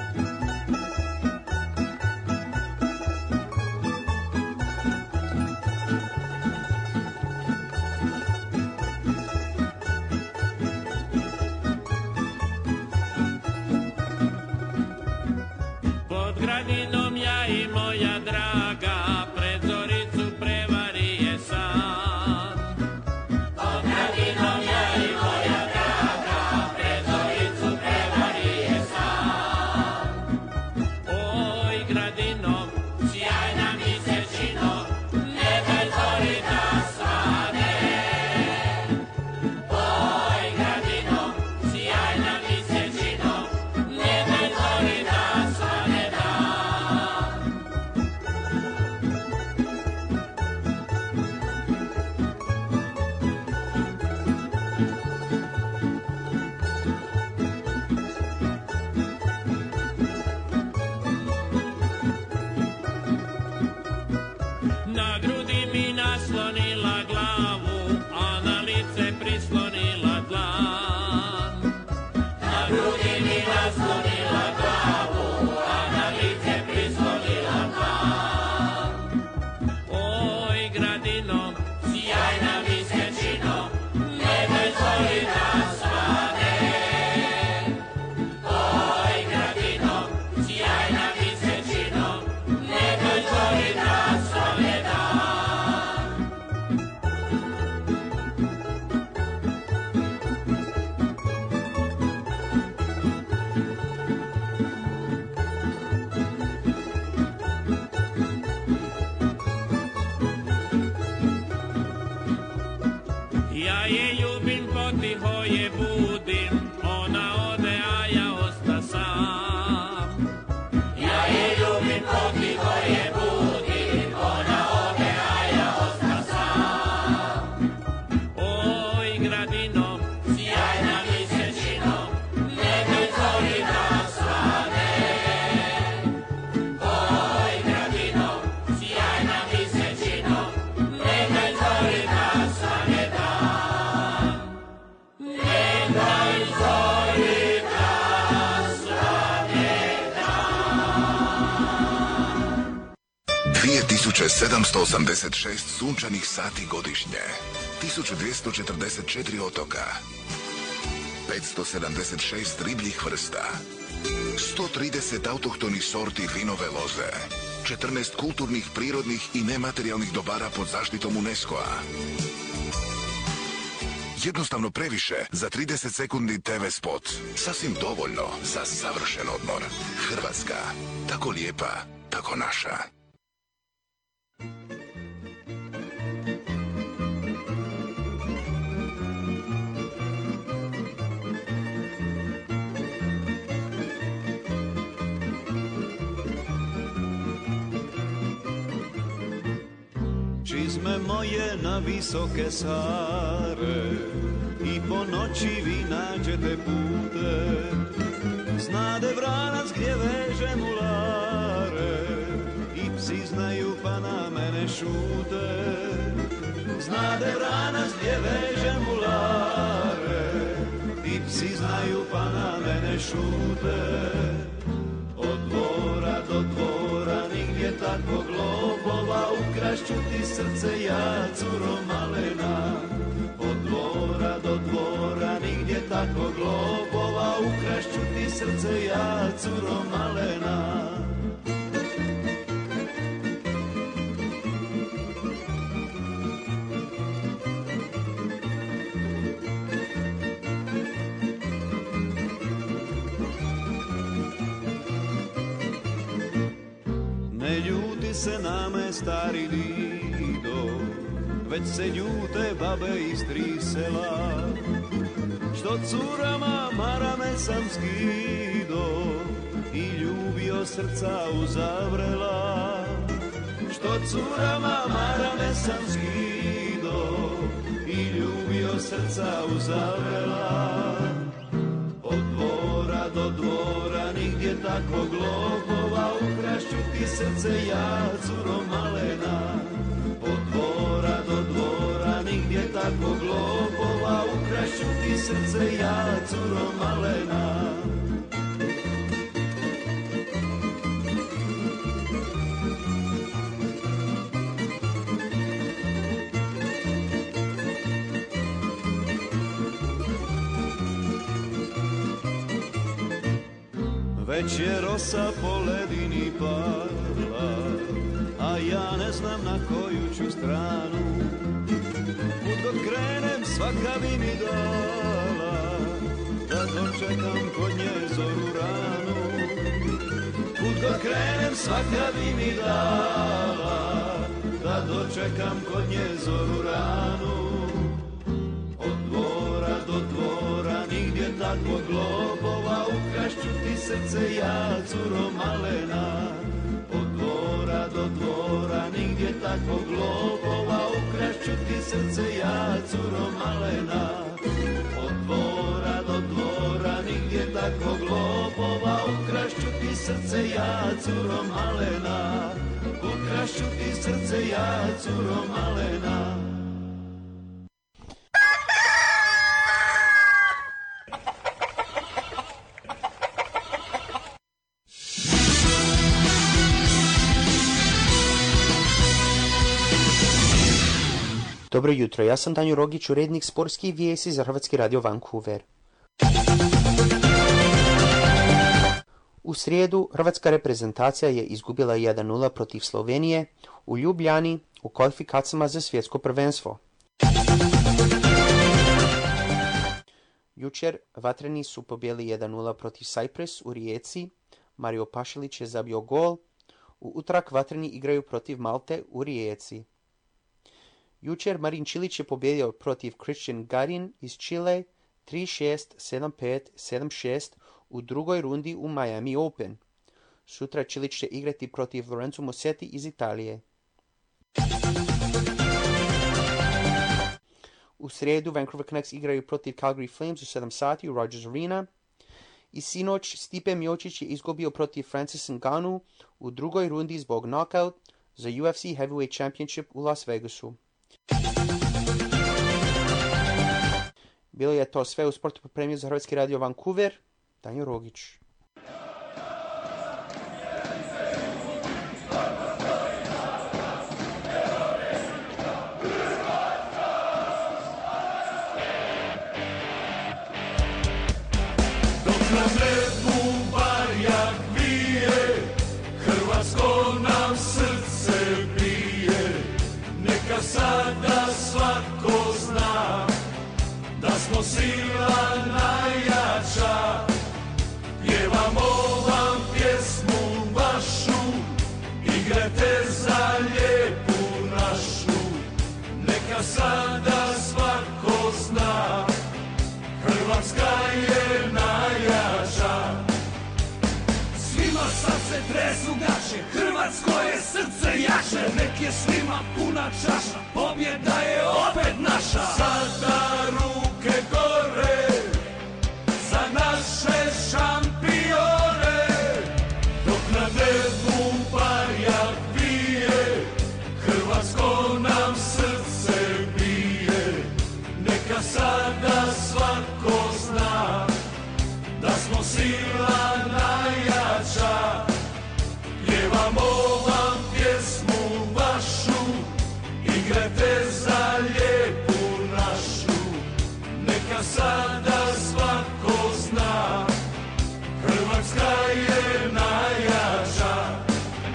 tisuće sedamsto osamdeset šest sunčanih sati godišnje, tisuću dvjesto četrdeset četiri otoka, petsto sedamdeset šest ribljih vrsta, sto trideset autohtonih sorti vinove loze, četrnaest kulturnih, prirodnih i nematerijalnih dobara pod zaštitom UNESCO-a. Jednostavno previše za trideset sekundi te ve spot. Sasvim dovoljno za savršen odmor. Hrvatska. Tako lijepa, tako naša. Čizme moje na visoke sare i po noći vi nađete pute. Znade vranac gdje veže mulare i psi znaju pa na mene šute. Znade vranac gdje veže mulare i psi znaju pa na mene šute. Od dvora do dvora nigdje takvog lopova, ukrašću ti srce ja, curo malena. Od dvora do dvora nigdje takvog lopova, ukrašću ti srce ja, curo malena. Ne ljuti se na me stari dido, već se ljute babe iz tri sela. Što curama marame sam skido i ljubio srca uzavrela. Što curama marame sam skido i ljubio srca uzavrela. Od dvora do dvora nigdje takvog lopova, ukrašću ti srce ja, curo malena. Od dvora do dvora nigdje takvog lopova, ukrašću ti srce ja, curo malena. Već je rosa po ledini pala, a ja ne znam na koju ću stranu. Kud god krenem svaka bi mi dala, da dočekam kod nje zoru ranu. Kud god krenem svaka bi mi dala, da dočekam kod nje zoru ranu. Od dvora do dvora nigdje takvog lopova, ukrašću ti srce ja, curo malena. Od dvora do dvora nigdje takvog lopova, ukrašću ti srce ja, curo malena. Od dvora do dvora nigdje takvog lopova, ukrašću ti srce ja, curo malena. Ukrašću ti srce ja, curo malena. Dobro jutro, ja sam Danjo Rogić, urednik sportskih vijesti za Hrvatski radio Vancouver. U srijedu hrvatska reprezentacija je izgubila jedan nula protiv Slovenije u Ljubljani u kvalifikacijama za svjetsko prvenstvo. Jučer vatreni su pobjeli jedan nula protiv Cyprus u Rijeci. Mario Pašalić je zabio gol. U utorak vatreni igraju protiv Malte u Rijeci. Jučer Marin Čilić je pobjedio protiv Christian Garin iz Čile tri šest, sedam pet, sedam šest u drugoj rundi u Miami Open. Sutra Čilić će igrati protiv Lorenzo Musetti iz Italije. U srijedu Vancouver Canucks igraju protiv Calgary Flames u sedam sati u Rogers Arena. I sinoć Stipe Miocic je izgubio protiv Francis Ngannou u drugoj rundi zbog knockout za U F C Heavyweight Championship u Las Vegasu. Bilo je to sve u sportu pripremio za Hrvatski radio Vancouver. Danjo Rogić. sada svako zna da smo sila najjača. Pjevamo vam pjesmu vašu, igrajte za lijepu našu. Neka sada svako zna, Hrvatska je najjača. Svima sad se tresu gaće, Hrvatsko je srce jače. Nek je svima puna čaša, pobjeda je opet naša. Sada ruke gore za naše šampione, dok na nebu barjak bije, Hrvatsko nam srce bije. Neka sada svako zna da smo sila najjača. Pjevamo vam pjesmu vašu, igrajte za lijepu našu. Neka sada svako zna, Hrvatska je najjača.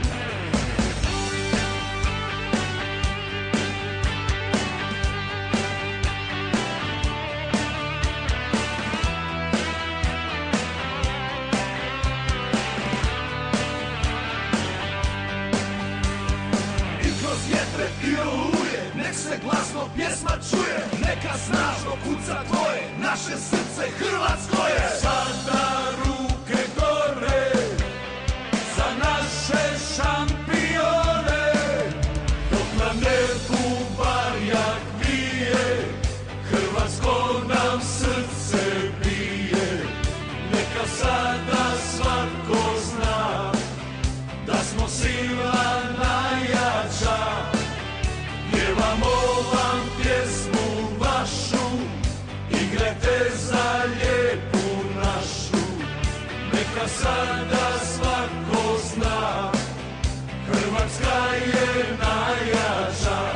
I oluje, nek se glasno pjesma čuje, neka snažno kuca tvoje, naše srce Hrvatsko je. Sada ruke gore za naše šampione, dok na nebu barjak bije, Hrvatsko nam srce bije. Neka sada svako zna da smo sila najjača. Pjevamo vam pjesmu vašu, igrajte za lijepu našu. Neka sada svako zna, Hrvatska je najjača.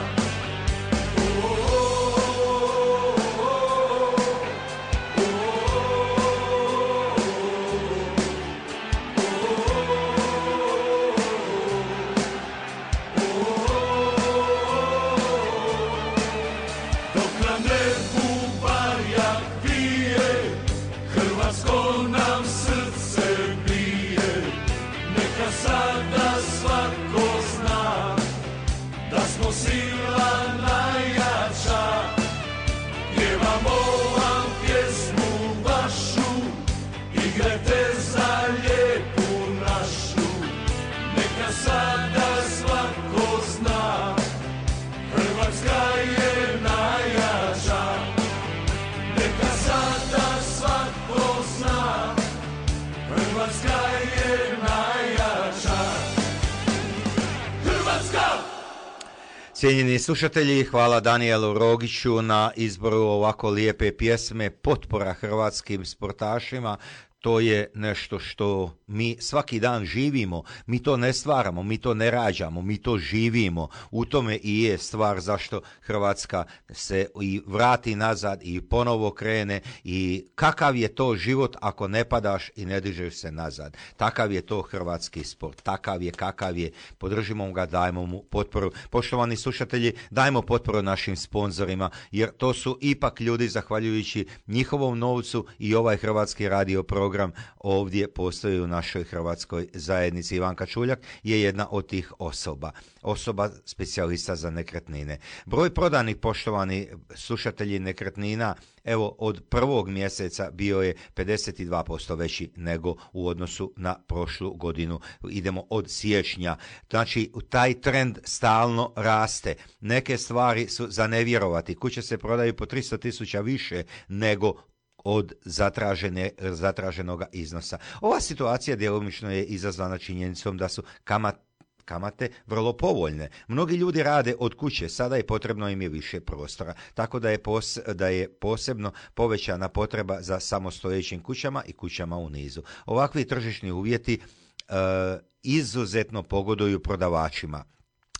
Hrvatsko nam srce bije, neka sada svako zna da smo sila najjača. Pjevamo vam pjesmu vašu, igrajte za lijepu našu. Neka sada svako zna, Hrvatska je najjača. Neka sada svako zna, Hrvatska je najjača. Hrvatska! Cijenjeni slušatelji, hvala Danijelu Rogiću na izboru ovako lijepe pjesme, potpora hrvatskim sportašima. To je nešto što mi svaki dan živimo, mi to ne stvaramo, mi to ne rađamo, mi to živimo. U tome i je stvar zašto Hrvatska se i vrati nazad i ponovo krene. I kakav je to život ako ne padaš i ne dižeš se nazad. Takav je to hrvatski sport, takav je kakav je. Podržimo ga, dajmo mu potporu. Poštovani slušatelji, dajmo potporu našim sponzorima, jer to su ipak ljudi zahvaljujući njihovom novcu i ovaj hrvatski radio program ovdje postoji u našoj hrvatskoj zajednici. Ivanka Čuljak je jedna od tih osoba. Osoba specijalista za nekretnine. Broj prodanih, poštovani slušatelji, nekretnina, evo od prvog mjeseca bio je pedeset dva posto veći nego u odnosu na prošlu godinu. Idemo od siječnja. Znači, taj trend stalno raste. Neke stvari su za nevjerovati. Kuće se prodaju po tristo tisuća više nego od zatražene, zatraženoga iznosa. Ova situacija djelomično je izazvana činjenicom da su kamat, kamate vrlo povoljne. Mnogi ljudi rade od kuće, sada je potrebno im je više prostora, tako da je, pos, da je posebno povećana potreba za samostojećim kućama i kućama u nizu. Ovakvi tržišni uvjeti e, izuzetno pogoduju prodavačima.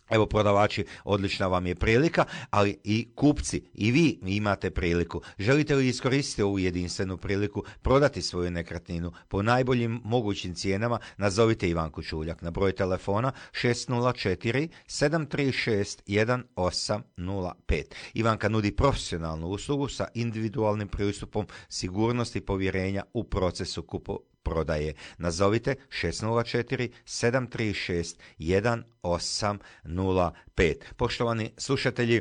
Evo, prodavači, odlična vam je prilika, ali i kupci, i vi imate priliku. Želite li iskoristiti ovu jedinstvenu priliku, prodati svoju nekretninu po najboljim mogućim cijenama, nazovite Ivanku Čuljak na broj telefona šest nula četiri sedam tri šest jedan osam nula pet. Ivanka nudi profesionalnu uslugu sa individualnim pristupom sigurnosti i povjerenja u procesu kupo prodaje. Nazovite šest nula četiri sedam tri šest jedan osam nula pet. Poštovani slušatelji,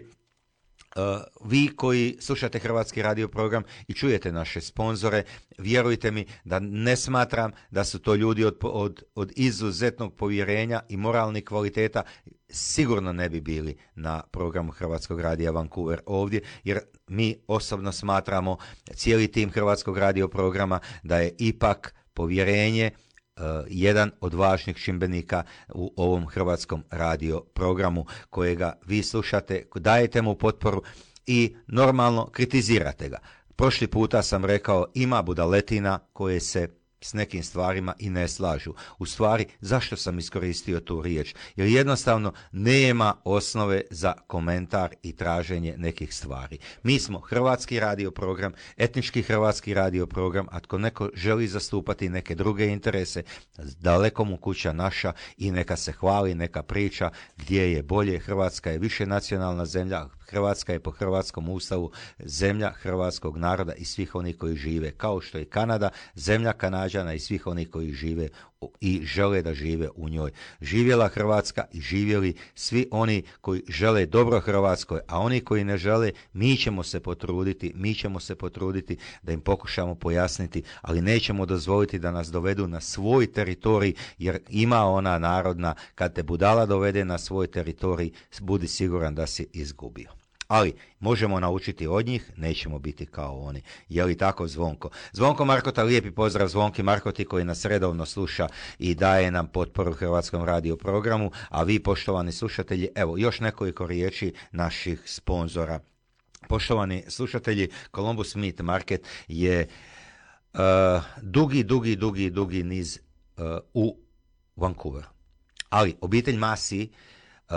Uh, vi koji slušate Hrvatski radio program i čujete naše sponzore, vjerujte mi da ne smatram da su to ljudi od, od, od izuzetnog povjerenja i moralnih kvaliteta, sigurno ne bi bili na programu Hrvatskog radija Vancouver ovdje, jer mi osobno smatramo, cijeli tim Hrvatskog radio programa, da je ipak povjerenje Uh, jedan od važnih čimbenika u ovom hrvatskom radio programu kojega vi slušate, dajete mu potporu i normalno kritizirate ga. Prošli puta sam rekao, ima budaletina koje se s nekim stvarima i ne slažu. U stvari, zašto sam iskoristio tu riječ? Jer jednostavno nema osnove za komentar i traženje nekih stvari. Mi smo hrvatski radio program, etnički hrvatski radio program, a tko neko želi zastupati neke druge interese, daleko mu kuća naša i neka se hvali, neka priča gdje je bolje. Hrvatska je više nacionalna zemlja, Hrvatska je po hrvatskom ustavu zemlja hrvatskog naroda i svih onih koji žive, kao što je Kanada zemlja Kanađana i svih onih koji žive i žele da žive u njoj. Živjela Hrvatska i živjeli svi oni koji žele dobro Hrvatskoj, a oni koji ne žele, mi ćemo se potruditi, mi ćemo se potruditi da im pokušamo pojasniti, ali nećemo dozvoliti da nas dovedu na svoj teritorij, jer ima ona narodna, kad te budala dovede na svoj teritorij, budi siguran da si izgubio. Ali možemo naučiti od njih, nećemo biti kao oni. Je li tako, Zvonko? Zvonko Markota, lijepi pozdrav Zvonki Markoti koji nas redovno sluša i daje nam potporu Hrvatskom radio programu, a vi, poštovani slušatelji, evo još nekoliko riječi naših sponzora. Poštovani slušatelji, Columbus Meat Market je uh, dugi, dugi, dugi, dugi niz uh, u Vancouveru. Ali obitelj Masi, uh,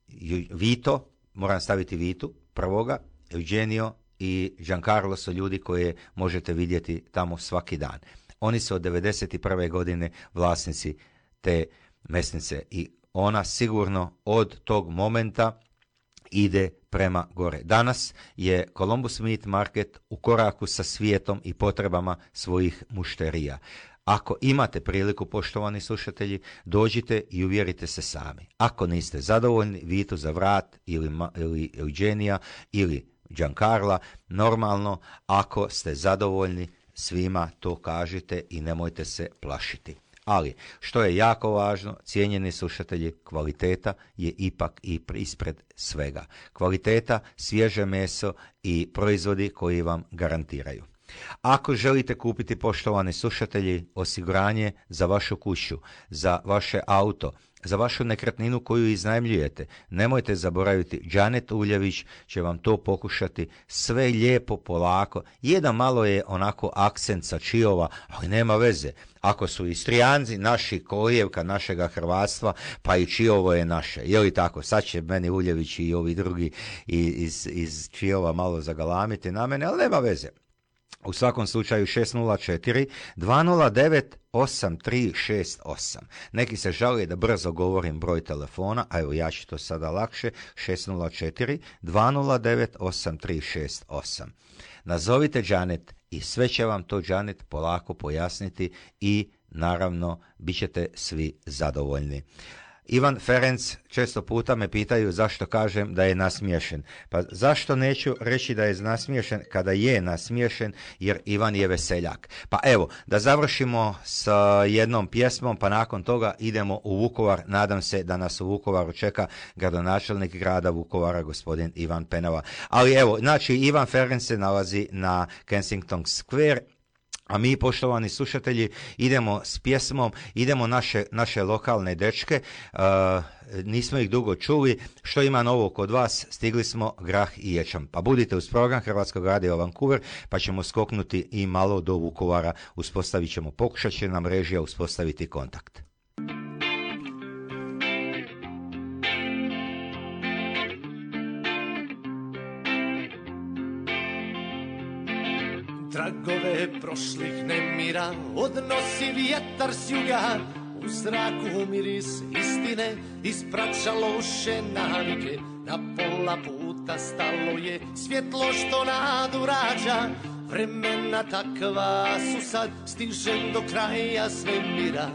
Vito, moram staviti Vitu, prvoga, Eugenio i Giancarlo su ljudi koje možete vidjeti tamo svaki dan. Oni su od devedeset prve godine vlasnici te mesnice i ona sigurno od tog momenta ide prema gore. Danas je Columbus Meat Market u koraku sa svijetom i potrebama svojih mušterija. Ako imate priliku, poštovani slušatelji, dođite i uvjerite se sami. Ako niste zadovoljni, Vitu za vrat ili, ili Eugenija ili Giancarla, normalno, ako ste zadovoljni, svima to kažite i nemojte se plašiti. Ali, što je jako važno, cijenjeni slušatelji, kvaliteta je ipak i ispred svega. Kvaliteta, svježe meso i proizvodi koji vam garantiraju. Ako želite kupiti, poštovani slušatelji, osiguranje za vašu kuću, za vaše auto, za vašu nekretninu koju iznajmljujete, nemojte zaboraviti, Džanet Uljević će vam to pokušati sve lijepo, polako. Jedan malo je onako akcent sa Čiova, ali nema veze. Ako su Istrijanci naši kolijevka našega hrvatstva, pa i Čiovo je naše. Je li tako? Sad će meni Uljević i ovi drugi iz, iz Čiova malo zagalamiti na mene, ali nema veze. U svakom slučaju šest nula četiri dva nula devet osam tri šest osam. Neki se žale da brzo govorim broj telefona, a evo ja ću to sada lakše, šest nula četiri dva nula devet osam tri šest osam. Nazovite Džanet i sve će vam to Džanet polako pojasniti i naravno bit ćete svi zadovoljni. Ivan Ferenc, često puta me pitaju zašto kažem da je nasmiješen. Pa zašto neću reći da je nasmiješen kada je nasmiješen, jer Ivan je veseljak. Pa evo, da završimo s jednom pjesmom, pa nakon toga idemo u Vukovar. Nadam se da nas u Vukovaru čeka gradonačelnik grada Vukovara, gospodin Ivan Penava. Ali evo, znači Ivan Ferenc se nalazi na Kensington Square, a mi, poštovani slušatelji, idemo s pjesmom, idemo naše, naše lokalne dečke, uh, nismo ih dugo čuli, što ima novo kod vas, stigli smo grah i ječam. Pa budite uz program Hrvatskog radija Vancouver, pa ćemo skoknuti i malo do Vukovara, uspostavit ćemo, pokušat će nam režija uspostaviti kontakt. prošlih nemira odnosi vjetar s juga, u zraku miris istine ispraća loše navike. Na pola puta stalo je svjetlo što nadu rađa, vremena takva su sad, stižem do kraja svemira.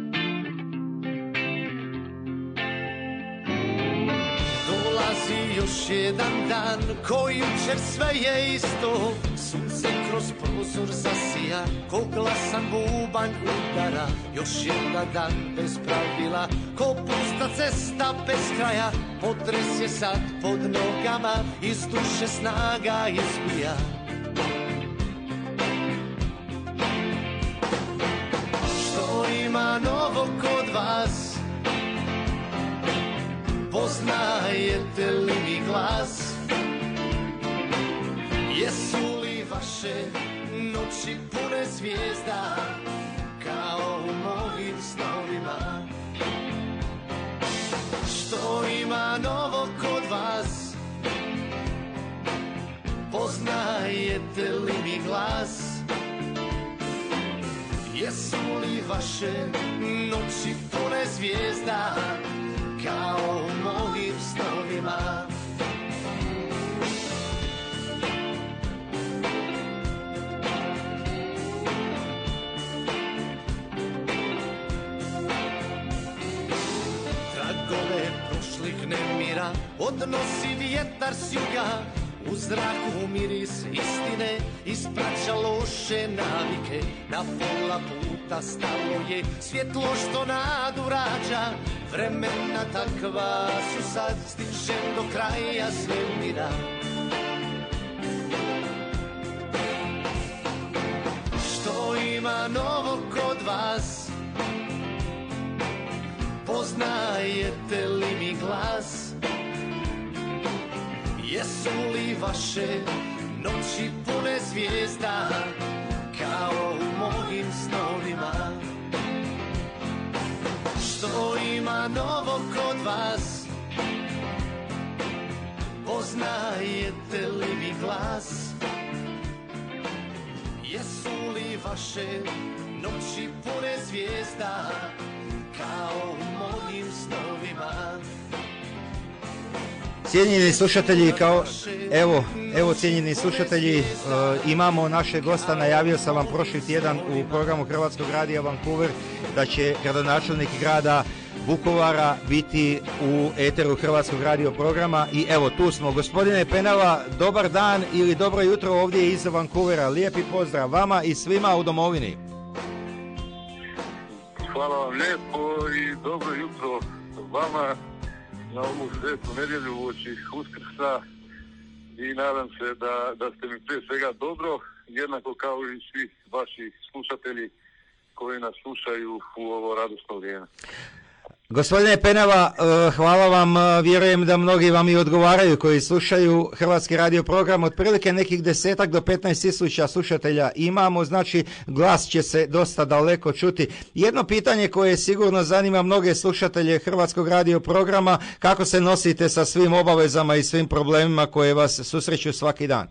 Dolazi još jedan dan, ko jučer sve je isto, sunce kroz prozor zasija, ko glasan bubanj udara. Još jedan dan bez pravila, ko pusta cesta bez kraja, potres je sad pod nogama, iz duše snaga izbija. Što ima novo kod vas? Poznajete li mi glas? Jesu li vaše noći pune zvijezda kao u mojim snovima? Što ima novo kod vas? Poznajete li mi glas? Jesu li vaše noći pune zvijezda kao u mojim snovima? Tragove prošlih nemira odnosi vjetar s juga, u zraku miris istine ispraća loše navike. Na pola puta stalo je svjetlo što nadu rađa, vremena takva su sad, stižem do kraja svemira. Što ima novo kod vas? Poznajete li mi glas? Jesu li vaše noći pune zvijezda kao u mojim snovima? Što ima novo kod vas? Poznajete li mi glas? Jesu li vaše noći pune zvijezda kao u mojim snovima? Cijenjeni slušatelji, kao, evo, evo cijenjeni slušatelji, e, imamo našeg gosta, najavio sam vam prošli tjedan u programu Hrvatskog radija Vancouver da će gradonačelnik grada Vukovara biti u eteru Hrvatskog radio programa i evo tu smo. Gospodine Penava, dobar dan ili dobro jutro ovdje iz Vancouvera, lijepi pozdrav vama i svima u domovini. Hvala vam lijepo i dobro jutro vama na ovu svetu nedjelju uoči Uskrsa i nadam se da, da ste mi prije svega dobro, jednako kao i svi vaši slušatelji koji nas slušaju u ovo radosno vrijeme. Gospodine Penava, hvala vam, vjerujem da mnogi vam i odgovaraju koji slušaju Hrvatski radio program, otprilike nekih desetak do petnaest tisuća slušatelja imamo, znači glas će se dosta daleko čuti. Jedno pitanje koje sigurno zanima mnoge slušatelje Hrvatskog radio programa, kako se nosite sa svim obavezama i svim problemima koje vas susreću svaki dan?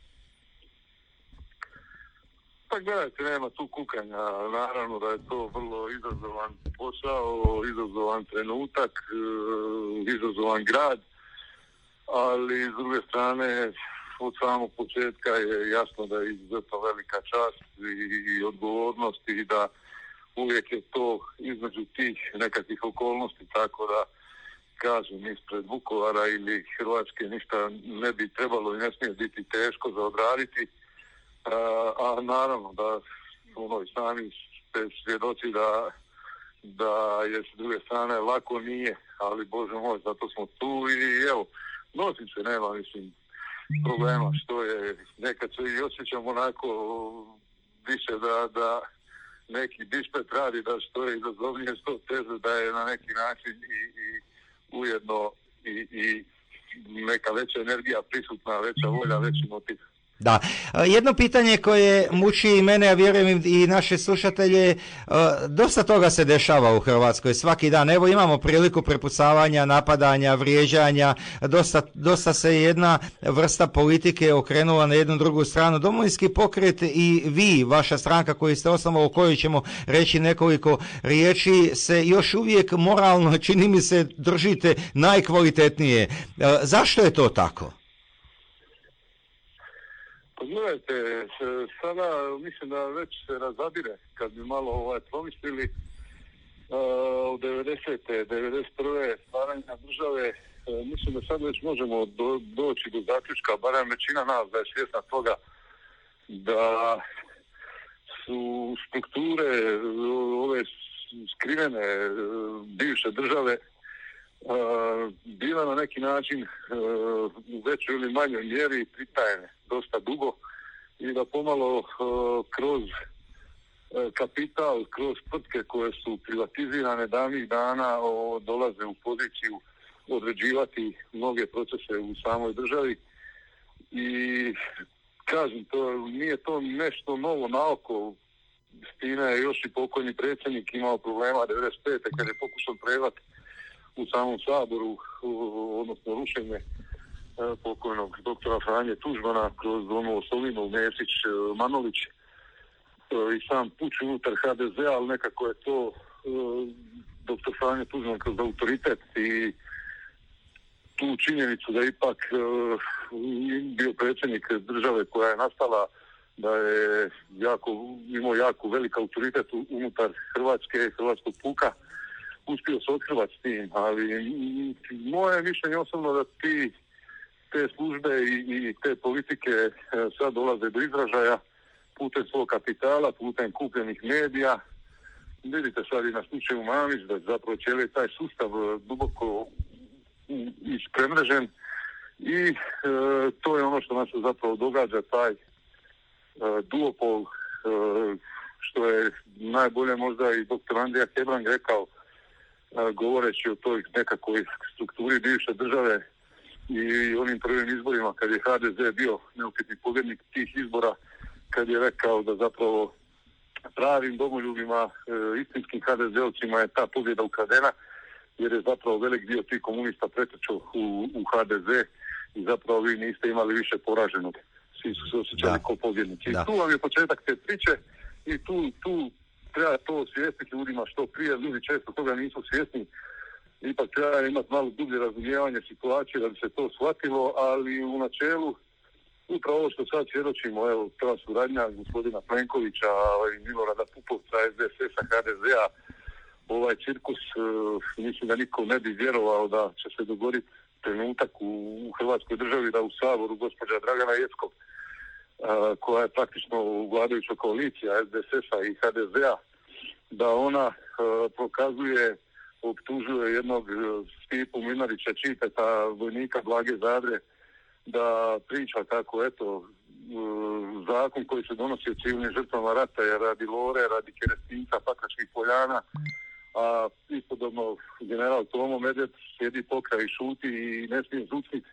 Pa gledajte, nema tu kukanja, naravno da je to vrlo izazovan posao, izazovan trenutak, izazovan grad, ali s druge strane od samog početka je jasno da je izuzetno velika čast i, i odgovornost i da uvijek je to između tih nekakvih okolnosti, tako da kažem ispred Vukovara ili Hrvatske ništa ne bi trebalo i ne smije biti teško za odraditi. A, a naravno da ono, sami ste svjedoci da, da je s druge strane lako nije, ali Bože moj, zato smo tu i evo, nosim se, nema mislim problema što je, nekad se i osjećam onako više da, da neki dispet radi, da što je izazovnije, što teže, da je na neki način i, i ujedno i, i neka veća energija prisutna, veća volja, veći motiv. Da. Jedno pitanje koje muči i mene, a vjerujem i naše slušatelje, dosta toga se dešava u Hrvatskoj svaki dan. Evo imamo priliku prepucavanja, napadanja, vrijeđanja, dosta, dosta se jedna vrsta politike okrenula na jednu drugu stranu. Domovinski pokret i vi, vaša stranka koju ste osnovali, o kojoj ćemo reći nekoliko riječi, se još uvijek moralno, čini mi se, držite najkvalitetnije. Zašto je to tako? Gledajte, sada mislim da već se razabire, kad bi malo ovaj, promislili uh, u devedesete, devedeset prve stvaranja države, uh, mislim da sad već možemo do, doći do zaključka, barem većina nas da je svjesna toga da su strukture ove skrivene uh, bivše države uh, bila na neki način uh, u većoj ili manjoj mjeri pritajene dosta dugo i da pomalo uh, kroz uh, kapital, kroz tvrtke koje su privatizirane davnih dana o, dolaze u poziciju određivati mnoge procese u samoj državi i kažem, to nije to nešto novo naoko. S time je još i pokojni predsjednik imao problema devedeset pete kad je pokušao prevat u samom Saboru, odnosno rušenje pokojnog doktora Franje Tuđmana kroz onu osobinu Mesić, Manolić i sam puč unutar ha de zea, ali nekako je to doktor Franje Tuđman kroz autoritet i tu činjenicu da ipak bio predsjednik države koja je nastala, da je jako, imao jako velik autoritet unutar Hrvatske i Hrvatskog puka, uspio se othrvati s tim, ali moje mišljenje osobno da ti te službe i, i te politike sad dolaze do izražaja putem svog kapitala, putem kupljenih medija. Vidite sad i na slučaju Mamić da zapravo cijeli taj sustav duboko ispremrežen i e, to je ono što nam se zapravo događa, taj e, duopol, e, što je najbolje možda i doktor Andrija Hebrang rekao, e, govoreći o toj nekakvoj strukturi bivše države i onim prvim izborima kad je ha de ze bio neupitni pobjednik tih izbora, kad je rekao da zapravo pravim domoljubima, e, istinskim ha de zeovcima je ta pobjeda ukradena, jer je zapravo velik dio tih komunista pretrčao u, u ha de ze i zapravo vi niste imali više poraženog. Svi su se osjećali kao pobjednici. I tu vam je početak te priče i tu, tu treba to osvijestiti ljudima što prije. Ljudi često toga nisu svjesni. Ipak treba imati malo dublje razumijevanje situacije da bi se to shvatilo, ali u načelu upravo ovo što sad svjedočimo, evo, ta suradnja gospodina Plenkovića i Milorada Pupovca, es de es es-a, ha de zea, ovaj cirkus, uh, mislim da niko ne bi vjerovao da će se dogoditi trenutak u, u Hrvatskoj državi da u Saboru gospođa Dragana Jeckov, uh, koja je praktično u vladajućoj koalicija es de es es-a i ha de zea, da ona uh, prokazuje, optužuje jednog uh, Stipu Mlinarića Čipeta, vojnika Blage Zadre, da priča kako, eto, uh, zakon koji se donosi o civilnim žrtvama rata je radi Lore, radi Kerestinca, Pakračkih poljana, a istodobno general Tomo Medved sjedi pokraj i šuti i ne smije zucniti.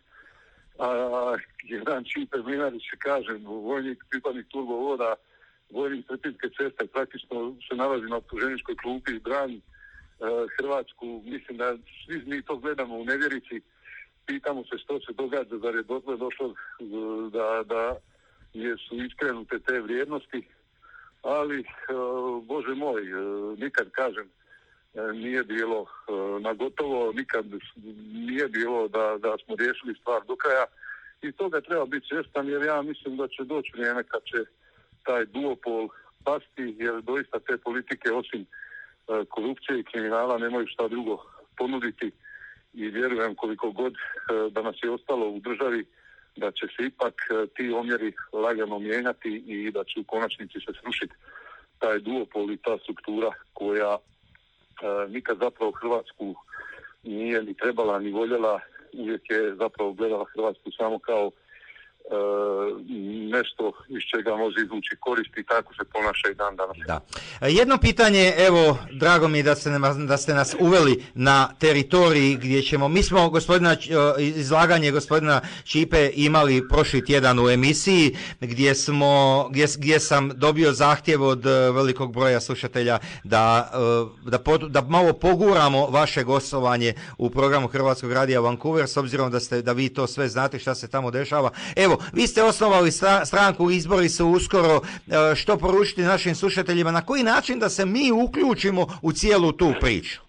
A jedan Čipe Mlinarić kaže, vojnik, pripadnik turbovoda, vojnik Trpinjske ceste, praktično se nalazi na optuženičkoj klupi i brani e, Hrvatsku. Mislim da svi mi to gledamo u nevjerici, pitamo se što se događa, zar je dotle došlo da, da je su iskrenute te vrijednosti, ali e, Bože moj, e, nikad kažem, nije bilo na gotovo, nikad nije bilo da, da smo riješili stvar do kraja i toga treba biti svjestan, jer ja mislim da će doći vrijeme kad će taj duopol pasti, jer doista te politike osim korupcije i kriminala nemaju šta drugo ponuditi i vjerujem koliko god da nas je ostalo u državi da će se ipak ti omjeri lagano mijenjati i da će u konačnici se srušiti taj duopol i ta struktura koja Uh, nikad zapravo Hrvatsku nije ni trebala ni voljela, uvijek je zapravo gledala Hrvatsku samo kao nešto iz čega može izvući koristi, tako se ponaša i dan danas. Da. Jedno pitanje, evo, drago mi je da ste, da ste nas uveli na teritoriji gdje ćemo, mi smo gospodina, izlaganje gospodina Čipe imali prošli tjedan u emisiji gdje smo, gdje, gdje sam dobio zahtjev od velikog broja slušatelja da, da, pod, da malo poguramo vaše gostovanje u programu Hrvatskog radija Vancouver, s obzirom da, ste, da vi to sve znate šta se tamo dešava. Evo, vi ste osnovali stranku, izbori su uskoro, što poručiti našim slušateljima, na koji način da se mi uključimo u cijelu tu priču?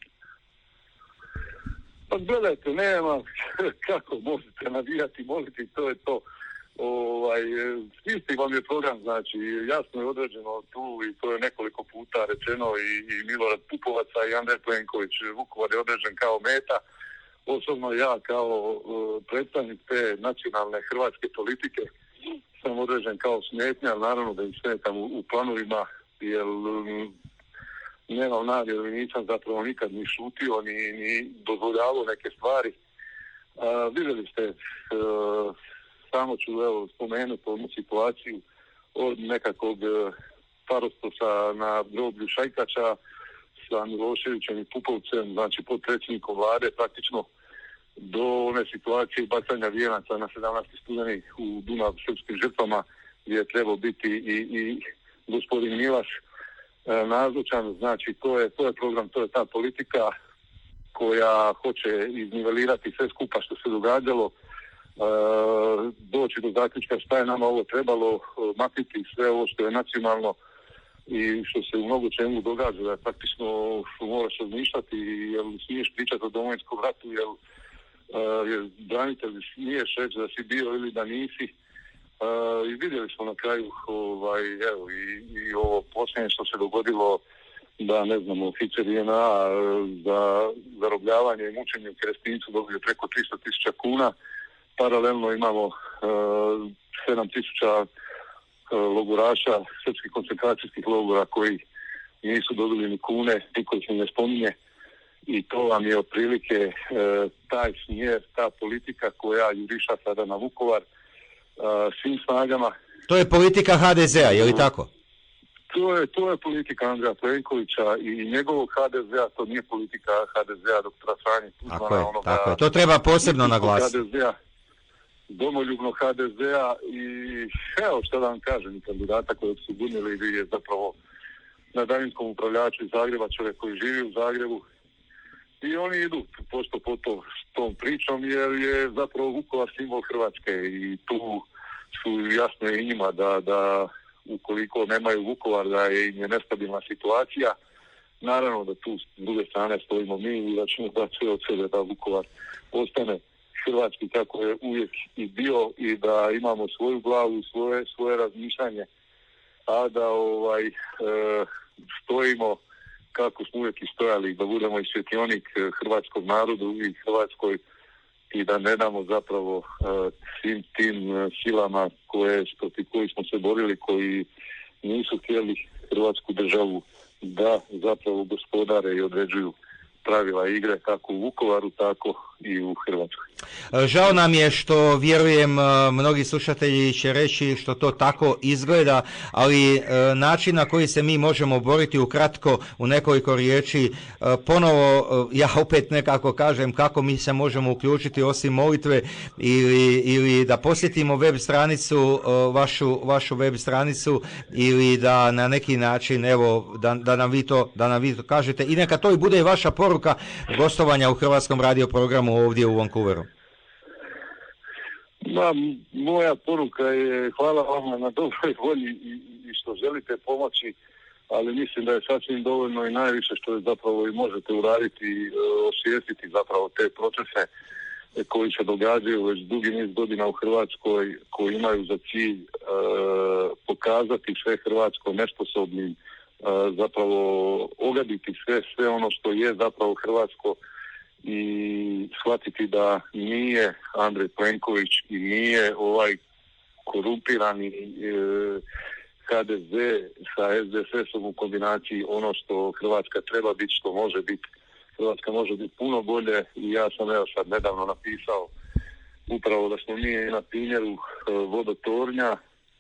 Pa gledajte, nema kako možete navijati, moliti, to je to. Ovaj, isti vam je program, znači jasno je određeno tu i to je nekoliko puta rečeno i, i Milorad Pupovac i Andrej Plenković. Vukovar je određen kao meta. Osobno ja kao uh, predstavnik te nacionalne hrvatske politike sam određen kao smetnja, naravno da im smetam u, u planovima, jer um, nemam namjeru i nisam zapravo nikad ni šutio, ni, ni dozvoljavao neke stvari. Uh, vidjeli ste, uh, samo ću evo, spomenuti onu situaciju od nekakvog uh, parostosa na groblju Šajkača sa Miloševićem i Pupovcem, znači potpredsjednikom vlade, praktično do one situacije bacanja vijenaca na sedamnaesti studeni u Dunav srpskim žrtvama, gdje je trebao biti i, i gospodin Milaš e, nazočan. Znači to je, to je program, to je ta politika koja hoće iznivelirati sve skupa što se događalo, e, doći do zaključka šta je nama ovo trebalo, makniti sve ovo što je nacionalno i što se u mnogo čemu događa, da praktično moraš razmišljati, jer smiješ pričati o Domovinskom ratu, jer, uh, jer branitelj smiješ reći da si bio ili da nisi. Uh, I vidjeli smo na kraju ovaj, evo, i, i ovo posljednje što se dogodilo, da ne znam, oficer I N A za zarobljavanje i mučenje u Kerestincu dobio preko tristo tisuća kuna. Paralelno imamo uh, sedam tisuća logoraša srpskih koncentracijskih logora koji nisu dobili ni kune, niko ih ne spominje, i to vam je otprilike e, taj smjer, ta politika koja juriša sada na Vukovar e, svim snagama. To je politika H D Z-a, je li tako? To je, to je politika Andreja Plenkovića i njegovog H D Z-a, to nije politika H D Z-a doktora Franje Tuđmana. Tako je, onoga, tako je, to treba posebno naglasiti. H D Z-a, domoljubnog H D Z-a i evo što da vam kažem, kandidata kojeg su bunili je zapravo na daljinskom upravljaču iz Zagreba, čovjek koji živi u Zagrebu, i oni idu posto po to s tom pričom, jer je zapravo Vukovar simbol Hrvatske i tu su jasno i njima da, da ukoliko nemaju Vukovar, da je im je nestabilna situacija. Naravno da tu s druge strane stojimo mi i da ćemo dati sve od sebe da Vukovar ostane hrvatski kako je uvijek i bio i da imamo svoju glavu i svoje, svoje razmišljanje, a da ovaj e, stojimo kako smo uvijek i stojali, da budemo i svjetionik hrvatskog narodu i Hrvatskoj i da ne damo zapravo e, svim tim e, silama koje, protiv koji smo se borili, koji nisu htjeli Hrvatsku državu da zapravo gospodare i određuju pravila igre kako u Vukovaru, tako i u Hrvatskoj. Žao nam je što, vjerujem, mnogi slušatelji će reći što to tako izgleda, ali način na koji se mi možemo boriti ukratko u nekoliko riječi, ponovo ja opet nekako kažem kako mi se možemo uključiti osim molitve ili, ili da posjetimo web stranicu, vašu, vašu web stranicu, ili da na neki način, evo, da, da, nam vi to, da nam vi to kažete i neka to i bude vaša poruka gostovanja u Hrvatskom radio programu ovdje u Vancouveru. Ma, moja poruka je hvala vama na dobroj volji i, i što želite pomoći, ali mislim da je sasvim dovoljno i najviše što je zapravo i možete uraditi i osvijestiti zapravo te procese koji se događaju već dugi niz godina u Hrvatskoj, koji imaju za cilj e, pokazati sve Hrvatsko nesposobnim, e, zapravo ogaditi sve, sve ono što je zapravo Hrvatsko i shvatiti da nije Andrej Plenković i nije ovaj korumpirani e, H D Z sa S D S S-om u kombinaciji ono što Hrvatska treba biti, što može biti. Hrvatska može biti puno bolje i ja sam evo sad nedavno napisao upravo da smo mi na primjeru vodotornja,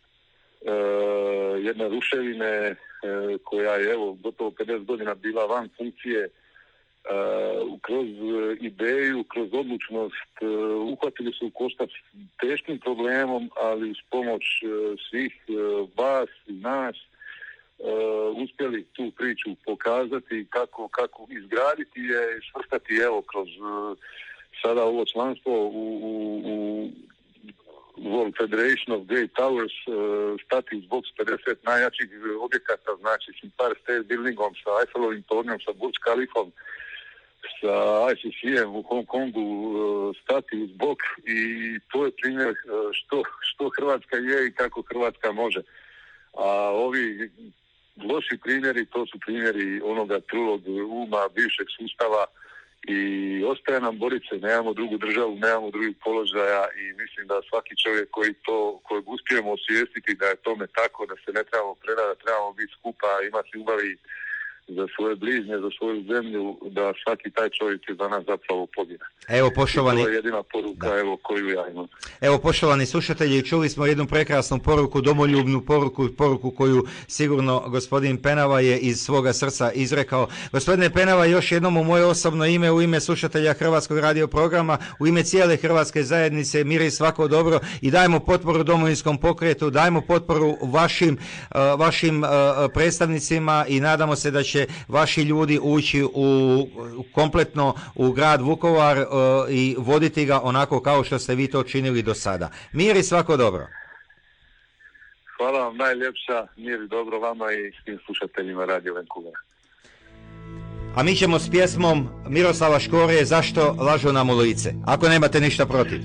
jedne ruševine koja je evo gotovo pedeset godina bila van funkcije, kroz ideju, kroz odlučnost uhvatili su u koštac teškim problemom, ali uz pomoć svih vas i nas uspjeli tu priču pokazati kako, kako izgraditi je i svrstati evo kroz sada ovo članstvo u, u, u World Federation of Great Towers, uh, stati uz box pedeset najjačih objekata, znači s Empire State Buildingom, sa Eiffelovim tornjom, sa Burj Khalifom, sa I C C-em u Hong Kongu, uh, stati uz bok i to je primjer uh, što, što Hrvatska je i kako Hrvatska može. A ovi loši primjeri, to su primjeri onoga trulog uma, bivšeg sustava, i ostaje nam boriti se, nemamo drugu državu, nemamo drugih položaja i mislim da svaki čovjek koji to, kojeg uspijemo osvijestiti da je tome tako, da se ne trebamo predati, trebamo biti skupa, imati ljubavi za svoje bližnje, za svoju zemlju, da svaki taj čovjek je za nas zapravo pobjeda. Evo, poštovani... I to je jedina poruka, da. Evo, koju ja imam. Evo, poštovani slušatelji, čuli smo jednu prekrasnu poruku, domoljubnu poruku, poruku koju sigurno gospodin Penava je iz svoga srca izrekao. Gospodine Penava, još jednom u moje osobno ime, u ime slušatelja Hrvatskog radio programa, u ime cijele Hrvatske zajednice, mir i svako dobro i dajmo potporu Domovinskom pokretu, dajmo potporu vašim, uh, vašim uh, predstavnicima i nadamo se da će vaši ljudi ući u, u kompletno u grad Vukovar uh, i voditi ga onako kao što ste vi to činili do sada. Mir i svako dobro. Hvala vam najljepša, mir i dobro vama i svim slušateljima Radio Vancouver. A mi ćemo s pjesmom Miroslava Škore Zašto lažu nam u lice, ako nemate ništa protiv.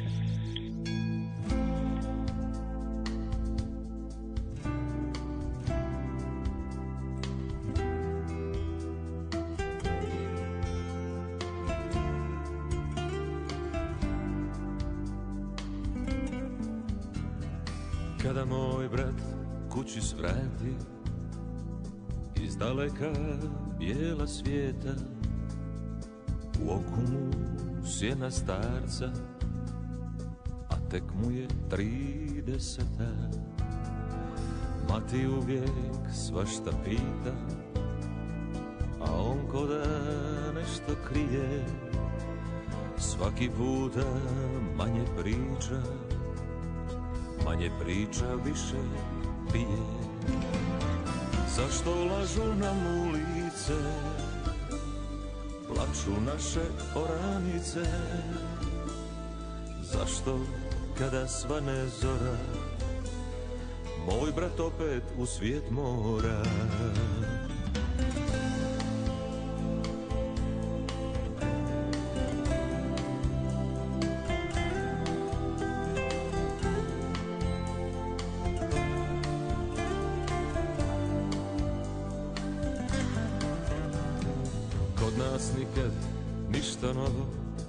Kada moj brat kući svrati, iz daleka bijela svijeta, u oku mu sjena starca, a tek mu je trideseta. Mati uvijek svašta pita, a on ko da nešto krije, svaki puta manje priča, manje priča, više pije. Zašto lažu nam u lice, plaču naše oranice? Zašto kada svane zora, moj brat opet u svijet mora? Nikad ništa novo,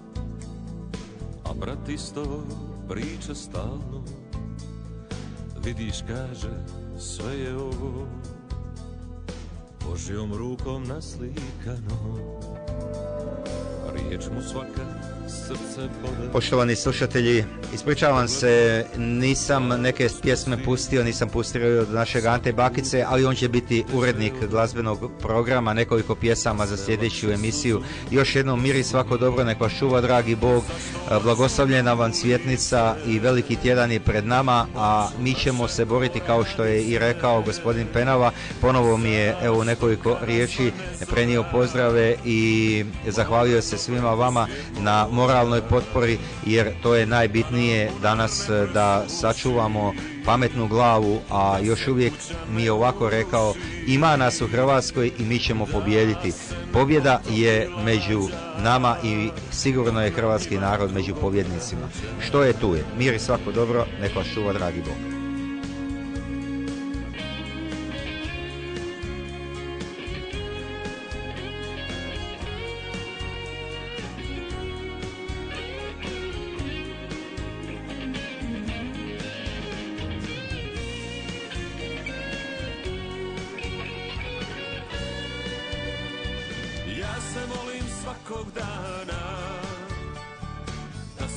a brat isto priča stalno. Vidiš, kaže, sve je ovo Božjom rukom naslikano. Riječ mu svaka srce bode. Poštovani slušatelji, ispričavam se, nisam neke pjesme pustio, nisam pustio od našeg Ante Bakice, ali on će biti urednik glazbenog programa, nekoliko pjesama za sljedeću emisiju. Još jednom mir i svako dobro, nek vas čuva dragi Bog, blagoslovljena vam cvjetnica i veliki tjedan je pred nama, a mi ćemo se boriti kao što je i rekao gospodin Penava. Ponovo mi je evo nekoliko riječi prenio pozdrave i zahvalio se svima vama na moralnoj potpori, jer to je najbitnije danas, da sačuvamo pametnu glavu, a još uvijek mi je ovako rekao, ima nas u Hrvatskoj i mi ćemo pobijediti. Pobjeda je među nama i sigurno je hrvatski narod među pobjednicima. Što je tu je. Mir i svako dobro, nek vas čuva dragi Bog.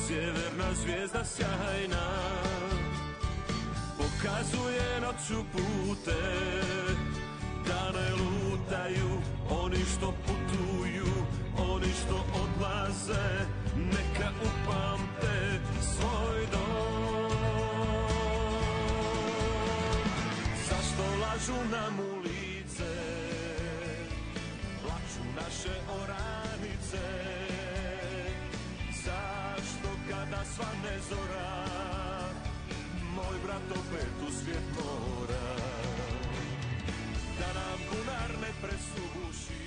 sjeverna zvijezda sjajna pokazuje noću pute, da ne lutaju oni što putuju, oni što odlaze, neka upamte svoj dom. Zašto lažu nam u lice, plaču naše oranice, zašto kada svane zora, moj brat opet u svijet mora, da nam bunar ne presuši.